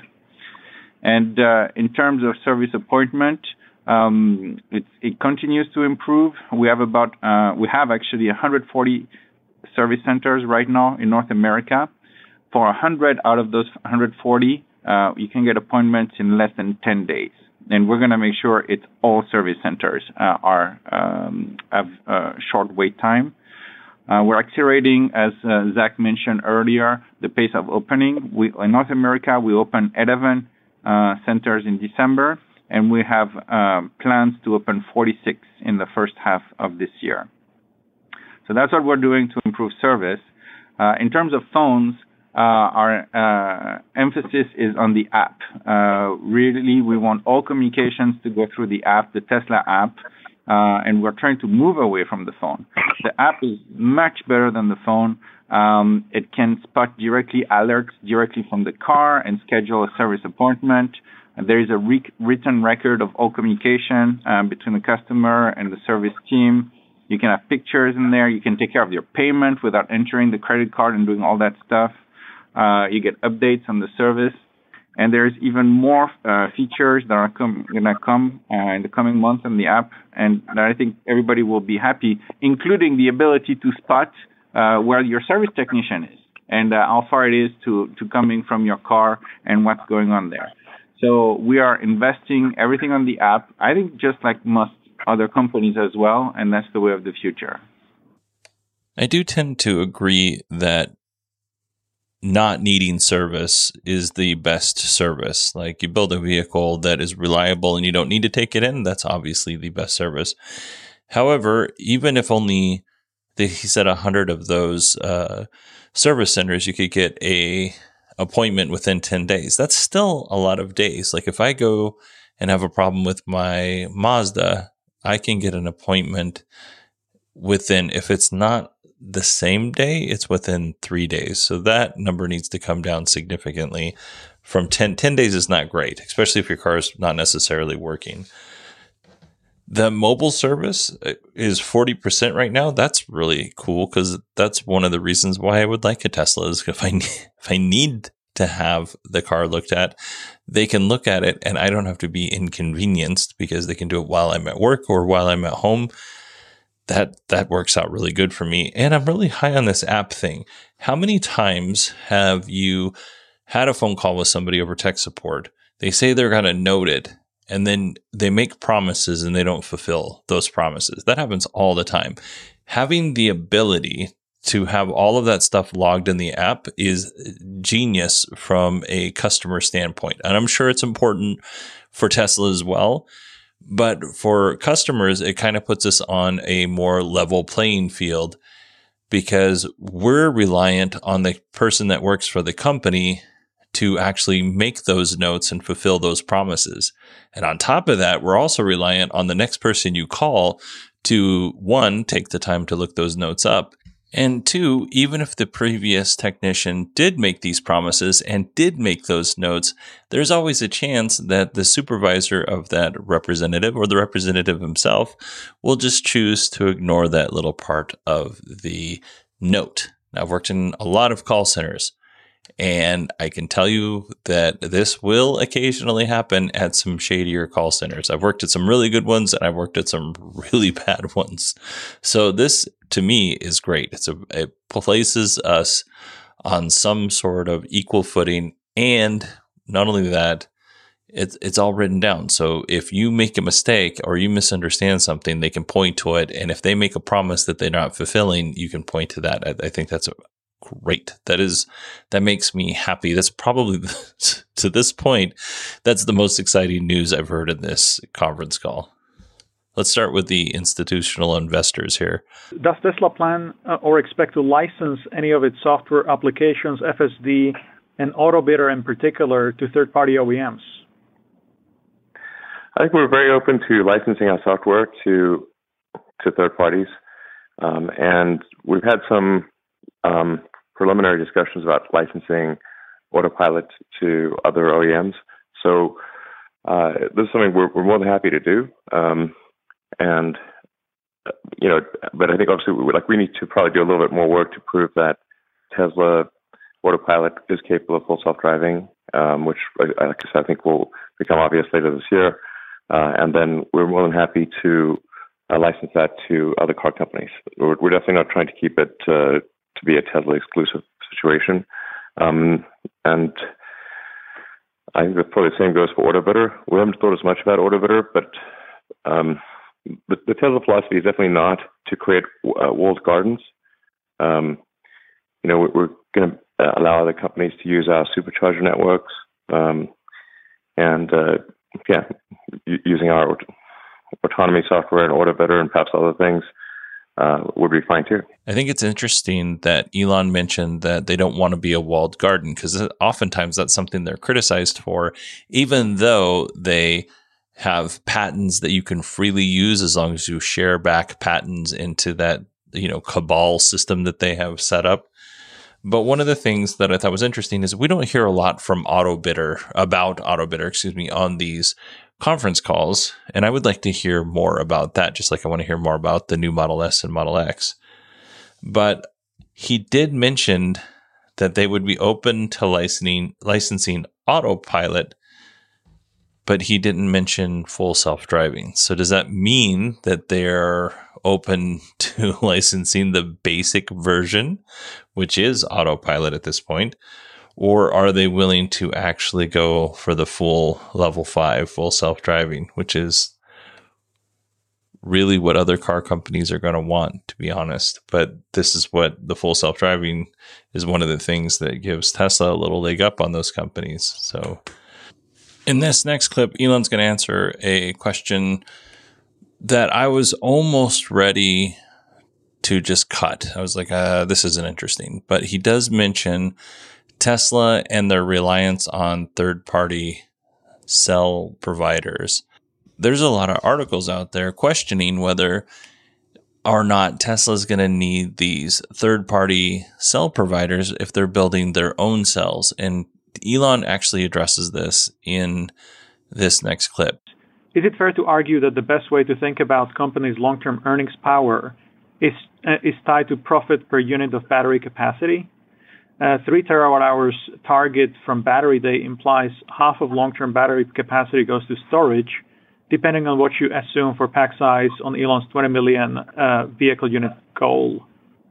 And uh, in terms of service appointment, um, it, it continues to improve. We have about uh, we have actually one hundred forty service centers right now in North America. For one hundred out of those one hundred forty, uh, you can get appointments in less than ten days. And we're going to make sure it's all service centers uh, are um, have uh, short wait time. Uh, we're accelerating, as uh, Zach mentioned earlier, the pace of opening. We, in North America, we opened eleven uh, centers in December, and we have uh, plans to open forty-six in the first half of this year. So that's what we're doing to improve service. Uh, in terms of phones, Uh, our uh, emphasis is on the app. Uh, really, we want all communications to go through the app, the Tesla app, uh, and we're trying to move away from the phone. The app is much better than the phone. Um, it can spot directly alerts directly from the car and schedule a service appointment. And there is a re- written record of all communication uh, between the customer and the service team. You can have pictures in there. You can take care of your payment without entering the credit card and doing all that stuff. Uh, you get updates on the service, and there's even more uh, features that are com- going to come uh, in the coming months in the app, and that I think everybody will be happy, including the ability to spot uh, where your service technician is and uh, how far it is to, to coming from your car and what's going on there. So we are investing everything on the app, I think just like most other companies as well, and that's the way of the future. I do tend to agree that not needing service is the best service. Like, you build a vehicle that is reliable and you don't need to take it in, that's obviously the best service. However, even if only, the, he said one hundred of those uh, service centers, you could get a appointment within ten days. That's still a lot of days. Like, if I go and have a problem with my Mazda, I can get an appointment within, if it's not the same day, it's within three days. So that number needs to come down significantly. From ten, ten days is not great, especially if your car is not necessarily working. The mobile service is forty percent right now. That's really cool because that's one of the reasons why I would like a Tesla is if I, if I need to have the car looked at, they can look at it and I don't have to be inconvenienced because they can do it while I'm at work or while I'm at home. That that works out really good for me. And I'm really high on this app thing. How many times have you had a phone call with somebody over tech support? They say they're going to note it, and then they make promises and they don't fulfill those promises. That happens all the time. Having the ability to have all of that stuff logged in the app is genius from a customer standpoint. And I'm sure it's important for Tesla as well. But for customers, it kind of puts us on a more level playing field because we're reliant on the person that works for the company to actually make those notes and fulfill those promises. And on top of that, we're also reliant on the next person you call to, one, take the time to look those notes up. And two, even if the previous technician did make these promises and did make those notes, there's always a chance that the supervisor of that representative or the representative himself will just choose to ignore that little part of the note. Now, I've worked in a lot of call centers, and I can tell you that this will occasionally happen at some shadier call centers. I've worked at some really good ones, and I've worked at some really bad ones. So this, to me, is great. It's a, it places us on some sort of equal footing, and not only that, it's it's all written down. So if you make a mistake or you misunderstand something, they can point to it, and if they make a promise that they're not fulfilling, you can point to that. I, I think that's a great. That is, that makes me happy. That's probably, to this point, that's the most exciting news I've heard in this conference call. Let's start with the institutional investors here. Does Tesla plan uh, or expect to license any of its software applications, F S D, and AutoBidder in particular to third-party O E Ms? I think we're very open to licensing our software to to third parties, um, and we've had some um, preliminary discussions about licensing Autopilot to other O E Ms. So uh, this is something we're, we're more than happy to do. Um, and you know, but I think obviously we, like we need to probably do a little bit more work to prove that Tesla Autopilot is capable of full self-driving, um, which, like I said, I think will become obvious later this year. Uh, and then we're more than happy to uh, license that to other car companies. We're, we're definitely not trying to keep it uh, to be a Tesla exclusive situation. Um, and I think that probably the same goes for AutoBidder. We haven't thought as much about AutoBidder, but um, the, the Tesla philosophy is definitely not to create uh, walled gardens. Um, you know, we're, we're going to allow other companies to use our supercharger networks, um, and uh, yeah, using our autonomy software and AutoBidder and perhaps other things uh, would be fine too. I think it's interesting that Elon mentioned that they don't want to be a walled garden, because oftentimes that's something they're criticized for, even though they have patents that you can freely use as long as you share back patents into that, you know, cabal system that they have set up. But one of the things that I thought was interesting is we don't hear a lot from AutoBidder about AutoBidder, excuse me, on these conference calls. And I would like to hear more about that, just like I want to hear more about the new Model S and Model X. But he did mention that they would be open to licensing, licensing Autopilot, but he didn't mention full self-driving. So does that mean that they're open to licensing the basic version, which is Autopilot at this point? Or are they willing to actually go for the full level five, full self-driving, which is really what other car companies are going to want, to be honest. But this is what the full self-driving is, one of the things that gives Tesla a little leg up on those companies. So in this next clip, Elon's going to answer a question that I was almost ready to just cut. I was like, uh, this isn't interesting. But he does mention Tesla and their reliance on third-party cell providers. There's a lot of articles out there questioning whether or not Tesla's going to need these third-party cell providers if they're building their own cells. And Elon actually addresses this in this next clip. is it fair to argue that the best way to think about companies' long-term earnings power is uh, is tied to profit per unit of battery capacity? Uh, three terawatt hours target from battery day implies half of long-term battery capacity goes to storage, depending on what you assume for pack size on Elon's twenty million uh, vehicle unit goal.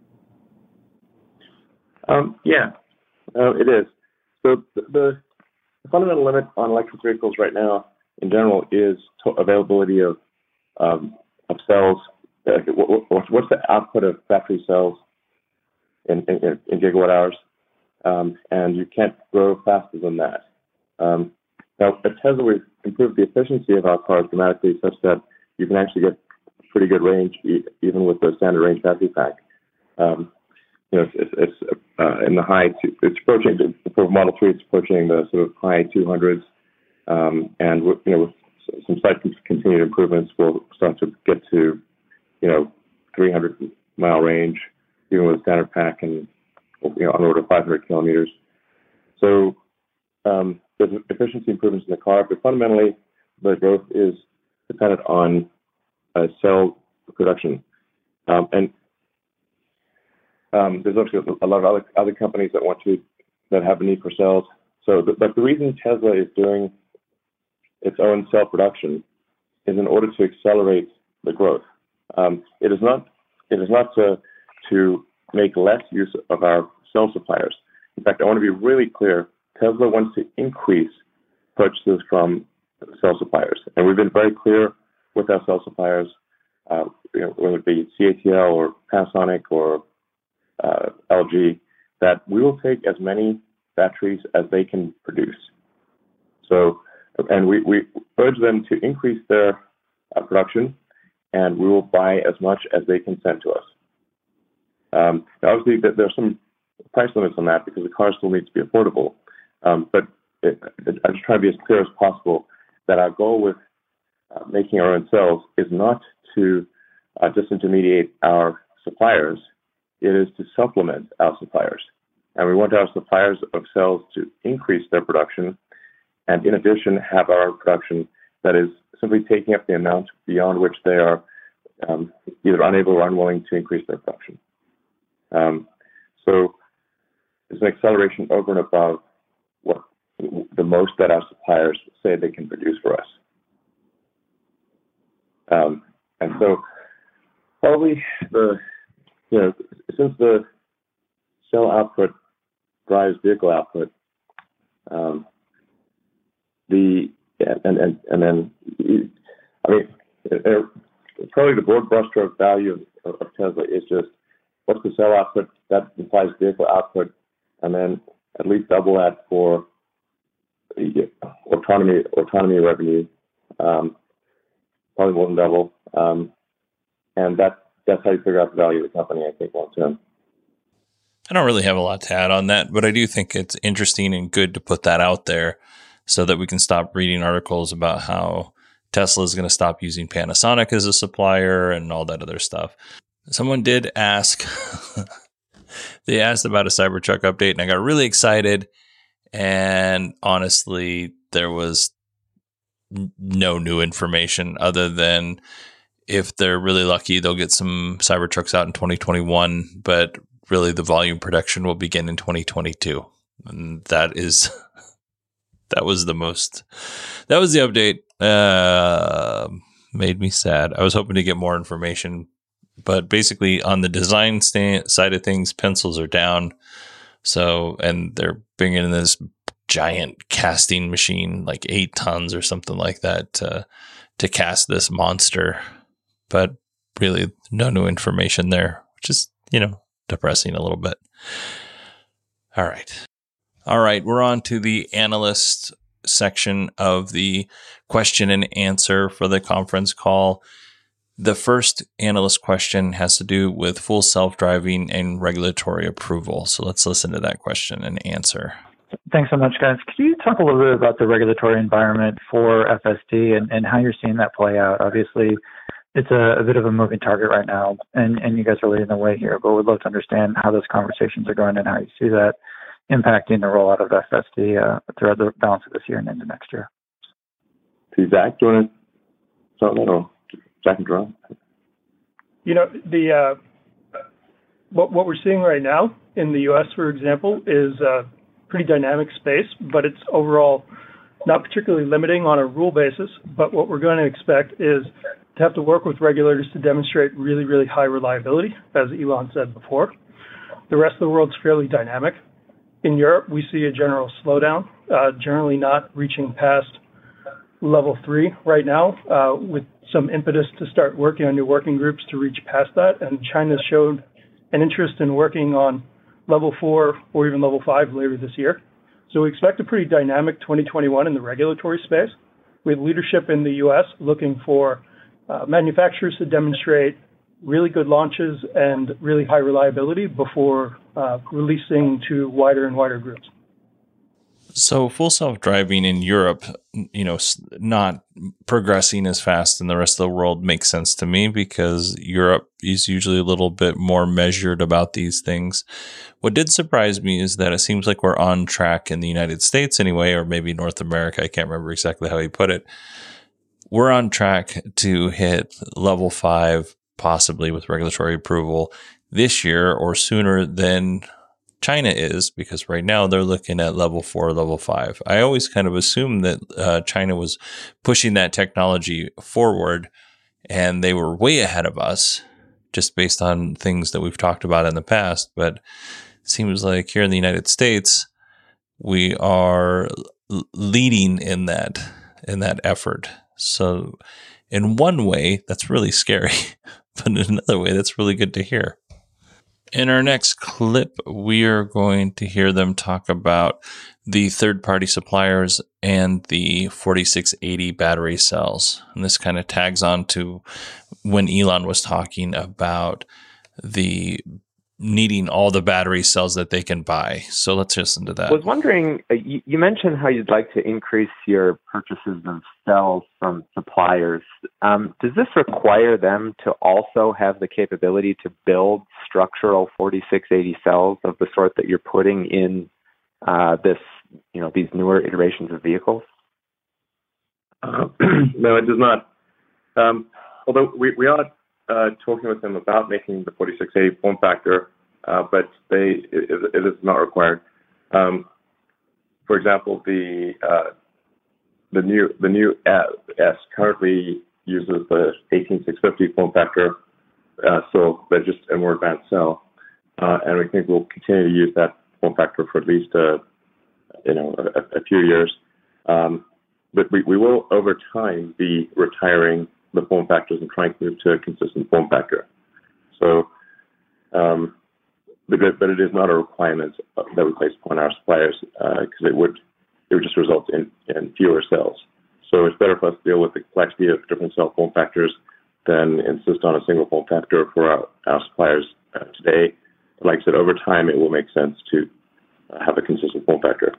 Um, yeah, uh, it is. So the, the fundamental limit on electric vehicles right now, in general, is to availability of um, of cells. Uh, what, what's the output of battery cells in, in, in gigawatt hours? Um, and you can't grow faster than that. Um, now, at Tesla, we've improved the efficiency of our cars dramatically, such that you can actually get pretty good range e- even with the standard range battery pack. Um, you know, it's, it's uh, in the high. Two, it's approaching for Model three. It's approaching the sort of high two hundreds, um, and with, you know, with some slight continued improvements, we'll start to get to, you know, three hundred mile range, even with a standard pack, and you know, on the order of five hundred kilometers. So um, there's efficiency improvements in the car, but fundamentally, the growth is dependent on uh, cell production, um, and Um, there's also a lot of other other companies that want to that have a need for cells. So, the, but the reason Tesla is doing its own cell production is in order to accelerate the growth. Um, it is not it is not to to make less use of our cell suppliers. In fact, I want to be really clear. Tesla wants to increase purchases from cell suppliers, and we've been very clear with our cell suppliers, uh, you know, whether it be C A T L or Panasonic or Uh, L G, that we will take as many batteries as they can produce. So, and we, we urge them to increase their uh, production, and we will buy as much as they can send to us. Um, obviously, there are some price limits on that because the car still needs to be affordable. Um, but it, it, I'm just trying to be as clear as possible that our goal with uh, making our own cells is not to uh, disintermediate our suppliers. It is to supplement our suppliers. And we want our suppliers of cells to increase their production and, in addition, have our own production that is simply taking up the amount beyond which they are um, either unable or unwilling to increase their production. Um, so it's an acceleration over and above what the most that our suppliers say they can produce for us. Um, and so probably the You know, since the cell output drives vehicle output, um, the and and and then I mean, it, it, probably the broad brushstroke value of, of Tesla is just what's the cell output that implies vehicle output, and then at least double that for the autonomy autonomy revenue, um, probably more than double, um, and that. That's how you figure out the value of the company, I think, long term. I don't really have a lot to add on that, but I do think it's interesting and good to put that out there so that we can stop reading articles about how Tesla is going to stop using Panasonic as a supplier and all that other stuff. Someone did ask, they asked about a Cybertruck update, and I got really excited. And honestly, there was no new information other than if they're really lucky, they'll get some Cybertrucks out in twenty twenty-one, but really the volume production will begin in twenty twenty-two. And that is, that was the most, that was the update. Uh, made me sad. I was hoping to get more information, but basically on the design sta- side of things, pencils are down. So, and they're bringing in this giant casting machine, like eight tons or something like that, to, to cast this monster. But really no new information there, which is, you know, depressing a little bit. All right. All right. We're on to the analyst section of the question and answer for the conference call. The first analyst question has to do with full self-driving and regulatory approval. So let's listen to that question and answer. Thanks so much, guys. Could you talk a little bit about the regulatory environment for F S D and, and how you're seeing that play out? Obviously, it's a, a bit of a moving target right now, and, and you guys are leading the way here, but we'd love to understand how those conversations are going and how you see that impacting the rollout of F S D uh, throughout the balance of this year and into next year. Zach, do you want to start that, or Zach and Jerome? You know, the uh, what what we're seeing right now in the U S, for example, is a pretty dynamic space, but it's overall not particularly limiting on a rule basis. But what we're going to expect is to have to work with regulators to demonstrate really, really high reliability, as Elon said before. The rest of the world's fairly dynamic. In Europe, we see a general slowdown, uh, generally not reaching past level three right now, uh, with some impetus to start working on new working groups to reach past that. And China showed an interest in working on level four or even level five later this year. So we expect a pretty dynamic twenty twenty-one in the regulatory space, with leadership in the U S looking for uh, manufacturers to demonstrate really good launches and really high reliability before uh, releasing to wider and wider groups. So full self-driving in Europe, you know, not progressing as fast in the rest of the world makes sense to me, because Europe is usually a little bit more measured about these things. What did surprise me is that it seems like we're on track in the United States anyway, or maybe North America. I can't remember exactly how he put it. We're on track to hit level five, possibly with regulatory approval this year or sooner than China is, because right now they're looking at level four, level five. I always kind of assumed that uh, China was pushing that technology forward and they were way ahead of us just based on things that we've talked about in the past. But it seems like here in the United States, we are leading in that, in that effort. So in one way, that's really scary, but in another way, that's really good to hear. In our next clip, we are going to hear them talk about the third-party suppliers and the forty-six eighty battery cells. And this kind of tags on to when Elon was talking about the needing all the battery cells that they can buy. So let's listen to that. I was wondering, uh, you, you mentioned how you'd like to increase your purchases of cells from suppliers. Um, does this require them to also have the capability to build structural forty-six eighty cells of the sort that you're putting in uh, this, you know, these newer iterations of vehicles? Uh, no, it does not. Um, although we, we are uh, talking with them about making the forty-six eighty form factor, uh, but they it, it is not required. Um, for example, the uh, the new the new S currently uses the eighteen six fifty form factor, uh, so they're just a more advanced cell, uh, and we think we'll continue to use that form factor for at least a you know a, a few years. Um, but we, we will over time be retiring the form factors and trying to move to a consistent form factor. So, um, but, but it is not a requirement that we place upon our suppliers, because uh, it would it would just result in, in fewer cells. So it's better for us to deal with the complexity of different cell form factors than insist on a single form factor for our, our suppliers uh, today. But like I said, over time it will make sense to uh, have a consistent form factor.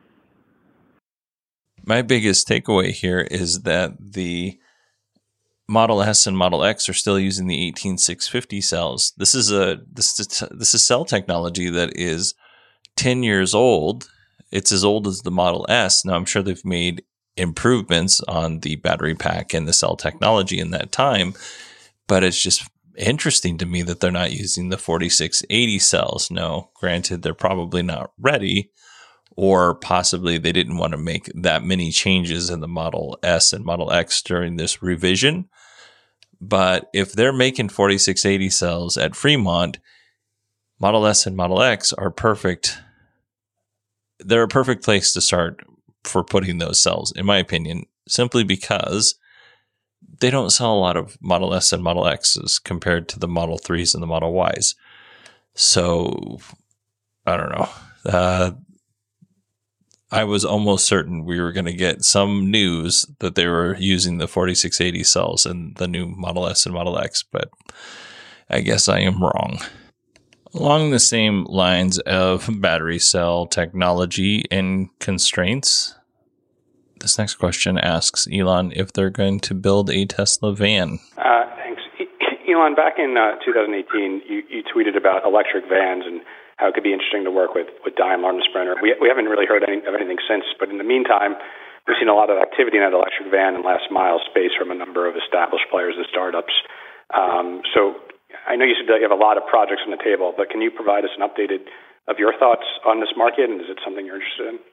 My biggest takeaway here is that the Model S and Model X are still using the eighteen six fifty cells. This is a this is this is cell technology that is ten years old. It's as old as the Model S. Now I'm sure they've made improvements on the battery pack and the cell technology in that time, but it's just interesting to me that they're not using the forty-six eighty cells. No, granted, they're probably not ready, or possibly they didn't want to make that many changes in the Model S and Model X during this revision. But if they're making forty-six eighty cells at Fremont, Model S and Model X are perfect. They're a perfect place to start for putting those cells, in my opinion, simply because they don't sell a lot of Model S and Model X's compared to the Model threes and the Model Ys. So, I don't know. Uh, I was almost certain we were going to get some news that they were using the forty-six eighty cells in the new Model S and Model X, but I guess I am wrong. Along the same lines of battery cell technology and constraints, this next question asks Elon if they're going to build a Tesla van. Uh, thanks. Elon, back in uh, two thousand eighteen, you, you tweeted about electric vans and how it could be interesting to work with, with Daimler and Sprinter. We we haven't really heard any, of anything since, but in the meantime, we've seen a lot of activity in that electric van and last mile space from a number of established players and startups. Um, so I know you said that you have a lot of projects on the table, but can you provide us an updated of your thoughts on this market, and is it something you're interested in?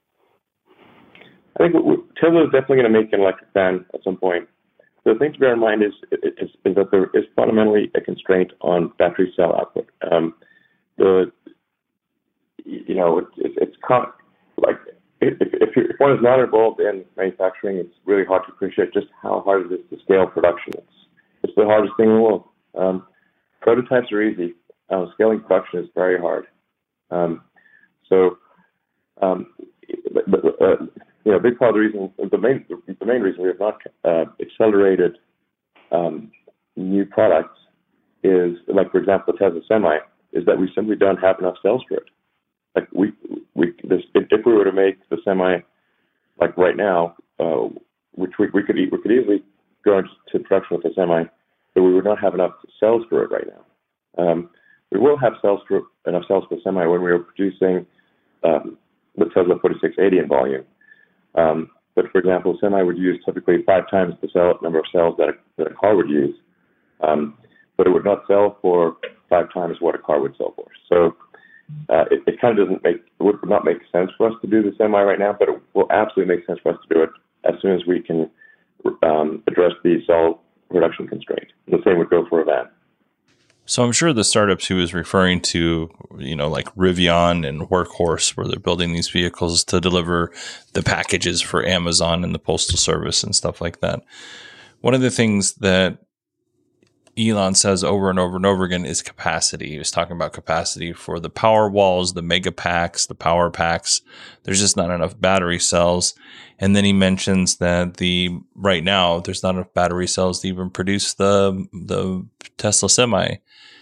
I think Tesla is definitely going to make an electric van at some point. The thing to bear in mind is, is, is that there is fundamentally a constraint on battery cell output. Um, the you know it, it, it's con- like if, if, if one is not involved in manufacturing, it's really hard to appreciate just how hard it is to scale production. It's it's the hardest thing in the world. Um, prototypes are easy. Uh, scaling production is very hard. Um, so, um, but, but, uh, you know, a big part of the reason, the main, the main reason we have not uh, accelerated um, new products is, like for example, the Tesla Semi, is that we simply don't have enough cells for it. Like we, we, this, if we were to make the Semi, like right now, uh, which we, we could, we could easily go into production with the Semi, but we would not have enough cells for it right now. Um, we will have cells for enough cells for the Semi when we are producing um, the Tesla forty-six eighty in volume. Um, but for example, a Semi would use typically five times the cell, number of cells that a, that a car would use, um, but it would not sell for five times what a car would sell for. So uh, it, it kind of doesn't make, it would not make sense for us to do the Semi right now, but it will absolutely make sense for us to do it as soon as we can um, address the cell production constraint. The same would go for a van. So I'm sure the startups he was referring to, you know, like Rivian and Workhorse, where they're building these vehicles to deliver the packages for Amazon and the Postal Service and stuff like that. One of the things that Elon says over and over and over again is capacity. He was talking about capacity for the power walls, the mega packs, the power packs. There's just not enough battery cells. And then he mentions that the right now there's not enough battery cells to even produce the the Tesla Semi.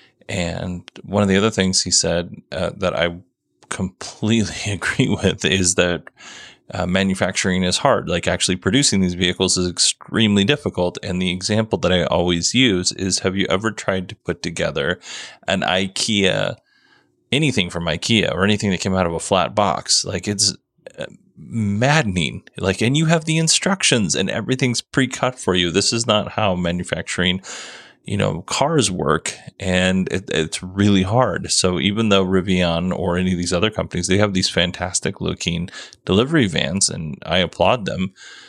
And one of the other things he said uh, that I completely agree with is that Uh, manufacturing is hard. Like actually producing these vehicles is extremely difficult. And the example that I always use is, have you ever tried to put together an IKEA, anything from IKEA or anything that came out of a flat box? Like it's uh, maddening. Like, and you have the instructions and everything's pre-cut for you. This is not how manufacturing, you know, cars work, and it, it's really hard. So even though Rivian or any of these other companies, they have these fantastic looking delivery vans, and I applaud them,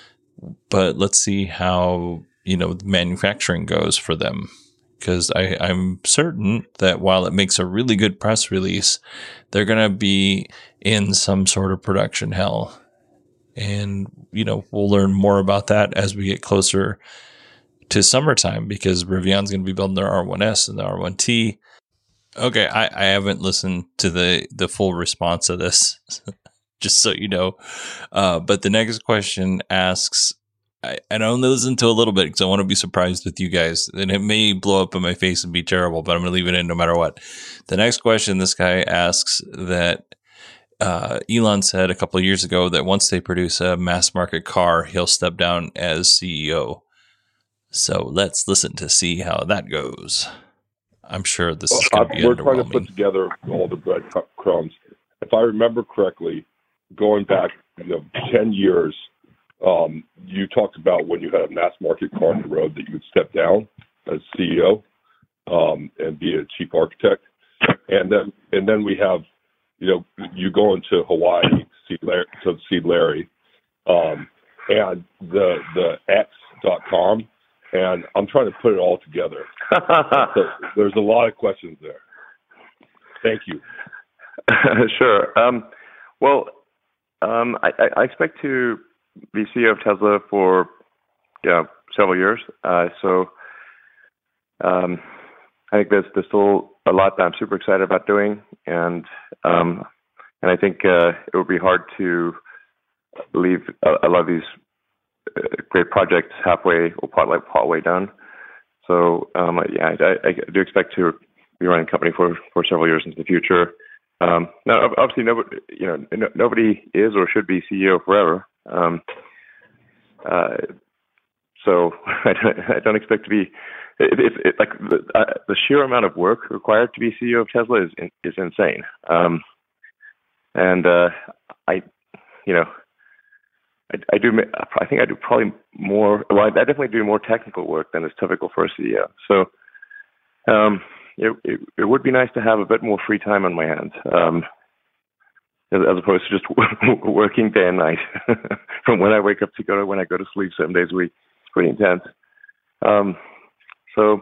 but let's see how, you know, manufacturing goes for them. Because I'm certain that while it makes a really good press release, they're going to be in some sort of production hell. And, you know, we'll learn more about that as we get closer to summertime, because Rivian's going to be building their R one S and the R one T. Okay, I, I haven't listened to the, the full response of this, just so you know. Uh, but the next question asks, I, I only listened to a little bit because I want to be surprised with you guys. And it may blow up in my face and be terrible, but I'm going to leave it in no matter what. The next question, this guy asks that uh, Elon said a couple of years ago that once they produce a mass market car, he'll step down as C E O. So let's listen to see how that goes. I'm sure this is going to be We're underwhelming. trying to put together all the breadcrumbs. If I remember correctly, going back you know, ten years, um, you talked about when you had a mass market car on the road that you would step down as C E O um, and be a chief architect. And then and then we have, you know, you go into Hawaii see Larry, to see Larry um, and the the X dot com. And I'm trying to put it all together. So there's a lot of questions there. Thank you. Sure. Um, well, um, I, I expect to be C E O of Tesla for yeah several years. Uh, so um, I think there's, there's still a lot that I'm super excited about doing, and um, and I think uh, it would be hard to leave a, a lot of these great projects halfway or part like partway done. So um, yeah, I, I do expect to be running a company for, for several years into the future. Um, now, obviously, nobody you know no, nobody is or should be C E O forever. Um, uh, so I don't, I don't expect to be. It, it, it, like the, uh, the sheer amount of work required to be C E O of Tesla is is insane. Um, and uh, I, you know. I, I do. I think I do probably more. Well, I definitely do more technical work than is typical for a C E O. So, um, it, it it would be nice to have a bit more free time on my hands, um, as, as opposed to just working day and night from when I wake up to go to when I go to sleep seven days a week. It's pretty intense. Um, so,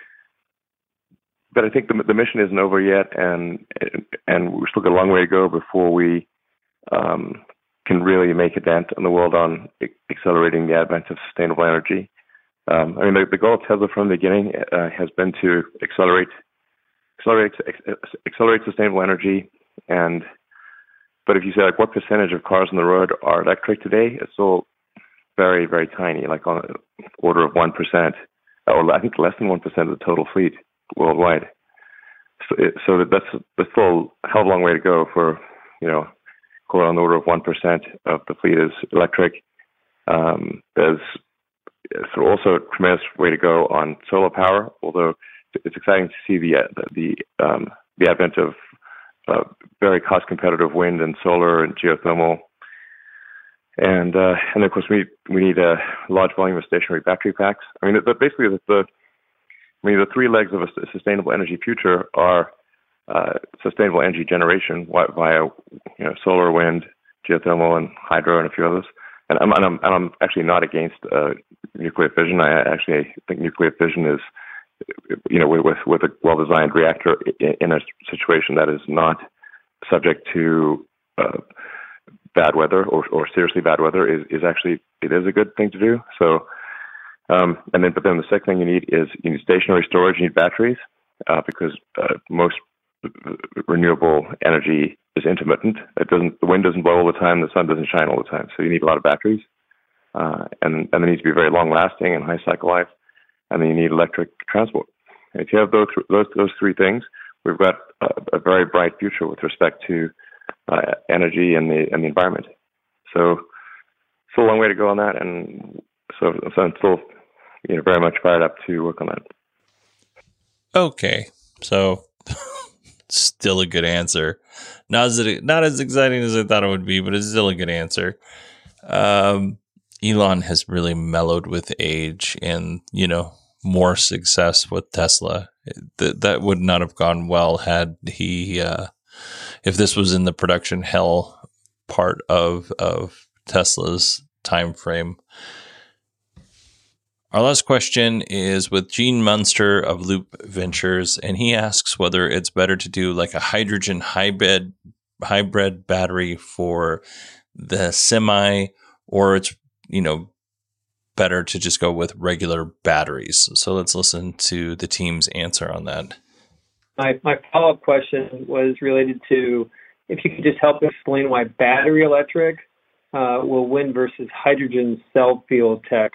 but I think the the mission isn't over yet, and and we've still got a long way to go before we um, can really make a dent in the world on accelerating the advent of sustainable energy. Um, I mean, the, the goal of Tesla from the beginning uh, has been to accelerate, accelerate, accelerate sustainable energy. And but if you say like, what percentage of cars on the road are electric today? It's still very, very tiny, like on the order of one percent, or I think less than one percent of the total fleet worldwide. So, it, so that's that's still a hell of a long way to go for, you know, call it on the order of one percent of the fleet is electric. Um, there's So also a tremendous way to go on solar power, although it's exciting to see the the um, the advent of uh, very cost competitive wind and solar and geothermal, and uh, and of course we we need a large volume of stationary battery packs. I mean, the, basically the, the I mean the three legs of a sustainable energy future are uh, sustainable energy generation via you know solar, wind, geothermal, and hydro, and a few others. And I'm, and I'm, and I'm actually not against uh, nuclear fission. I actually think nuclear fission is, you know, with with a well-designed reactor in a situation that is not subject to uh, bad weather or, or seriously bad weather is, is actually, it is a good thing to do. So, um, and then, but then the second thing you need is you need stationary storage, you need batteries, uh, because uh, most renewable energy is intermittent. It doesn't, the wind doesn't blow all the time, the sun doesn't shine all the time. So you need a lot of batteries, uh, and and they need to be very long lasting and high cycle life. And then you need electric transport. And if you have those those those three things, we've got a, a very bright future with respect to uh, energy and the and the environment. So still a long way to go on that, and so, so I'm still you know very much fired up to work on that. Okay, so. Still a good answer. Not as not as exciting as I thought it would be, but it's still a good answer. Um, Elon has really mellowed with age, and you know more success with Tesla. That that would not have gone well had he, uh, if this was in the production hell part of of Tesla's time frame. Our last question is with Gene Munster of Loop Ventures, and he asks whether it's better to do like a hydrogen hybrid hybrid battery for the semi, or it's you know better to just go with regular batteries. So let's listen to the team's answer on that. My my follow-up question was related to if you could just help explain why battery electric uh, will win versus hydrogen cell fuel tech.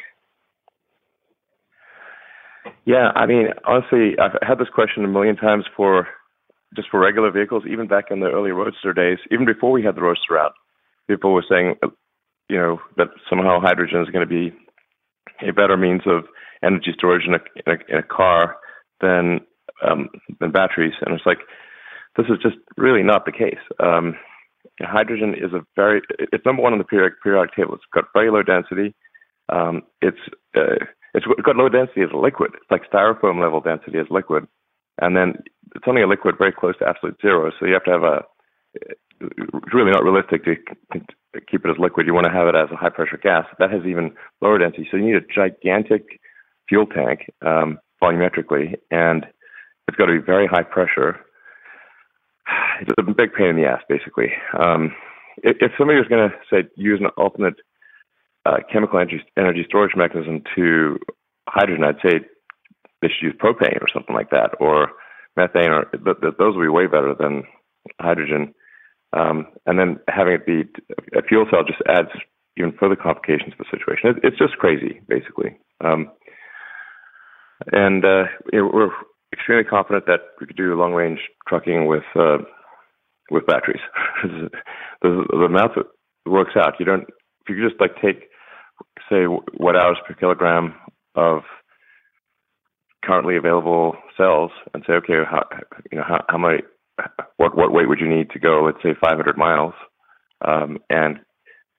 Yeah, I mean, honestly, I've had this question a million times for just for regular vehicles, even back in the early Roadster days, even before we had the Roadster out. People were saying, you know, that somehow hydrogen is going to be a better means of energy storage in a, in a, in a car than um, than batteries. And it's like, this is just really not the case. Um, hydrogen is a very, it's number one on the periodic, periodic table. It's got very low density. Um, it's uh, It's got low density as a liquid. It's like styrofoam level density as liquid. And then it's only a liquid very close to absolute zero. So you have to have a, it's really not realistic to keep it as liquid. You want to have it as a high pressure gas. That has even lower density. So you need a gigantic fuel tank, um, volumetrically, and it's got to be very high pressure. It's a big pain in the ass, basically. Um, if, if somebody was going to say use an alternate Uh, chemical energy, energy storage mechanism to hydrogen, I'd say they should use propane or something like that, or methane, or th- th- those would be way better than hydrogen. Um, and then having it be a fuel cell just adds even further complications to the situation. It, it's just crazy, basically. Um, and uh, you know, we're extremely confident that we could do long range trucking with uh, with batteries. the, the amount that works out, you don't. If you just like take say watt hours per kilogram of currently available cells and say, okay, how, you know, how, how many, what, what weight would you need to go, let's say five hundred miles, um, and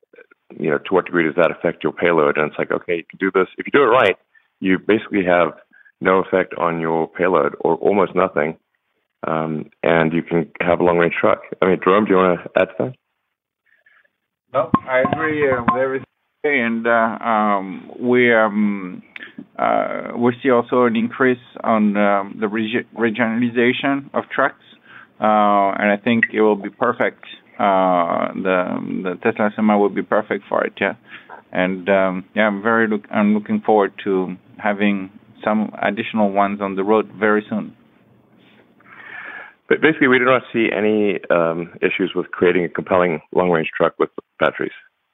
you know, to what degree does that affect your payload? And it's like, okay, you can do this. If you do it right, you basically have no effect on your payload or almost nothing. Um, and you can have a long-range truck. I mean, Jerome, do you want to add to that? No, I agree uh, with everything. And uh, um, we um, uh, we see also an increase on um, the reg- regionalization of trucks. Uh, and I think it will be perfect. Uh, the the Tesla Semi will be perfect for it. Yeah, and um, yeah, I'm very look. I'm looking forward to having some additional ones on the road very soon. But basically, we do not see any um, issues with creating a compelling long-range truck with batteries.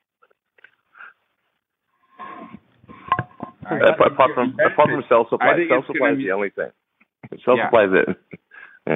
Uh, apart from apart from cell supply, cell supply is the only thing. Cell yeah. supply is it. Yeah.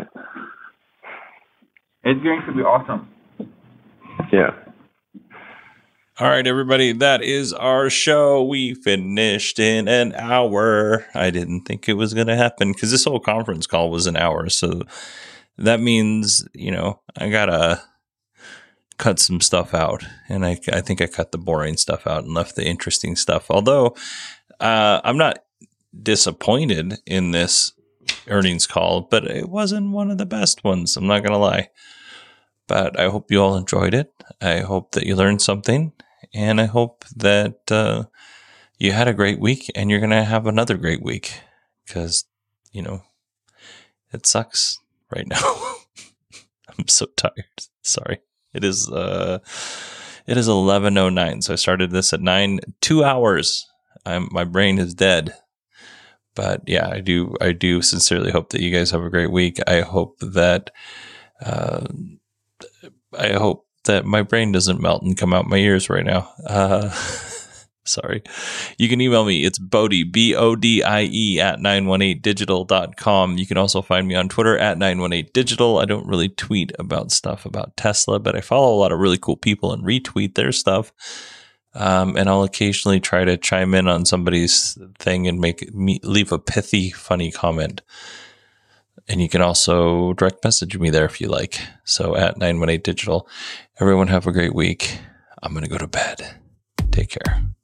It's going to be awesome. Yeah. All right, everybody, that is our show. We finished in an hour. I didn't think it was going to happen because this whole conference call was an hour. So that means, you know, I got to cut some stuff out. And I, I think I cut the boring stuff out and left the interesting stuff. Although uh, I'm not disappointed in this earnings call, but it wasn't one of the best ones. I'm not going to lie. But I hope you all enjoyed it. I hope that you learned something. And I hope that uh, you had a great week and you're going to have another great week. Because, you know, it sucks right now. I'm so tired. Sorry. It is uh, it is eleven oh nine. So I started this at nine, two hours. I'm, my brain is dead. But yeah, I do I do sincerely hope that you guys have a great week. I hope that... Uh, I hope that my brain doesn't melt and come out my ears right now. Uh, sorry. You can email me. It's Bodie, B O D I E, at nine one eight digital dot com. You can also find me on Twitter at nine one eight digital. I don't really tweet about stuff about Tesla, but I follow a lot of really cool people and retweet their stuff. Um, and I'll occasionally try to chime in on somebody's thing and make me leave a pithy, funny comment. And you can also direct message me there if you like. So at nine one eight digital. Everyone have a great week. I'm going to go to bed. Take care.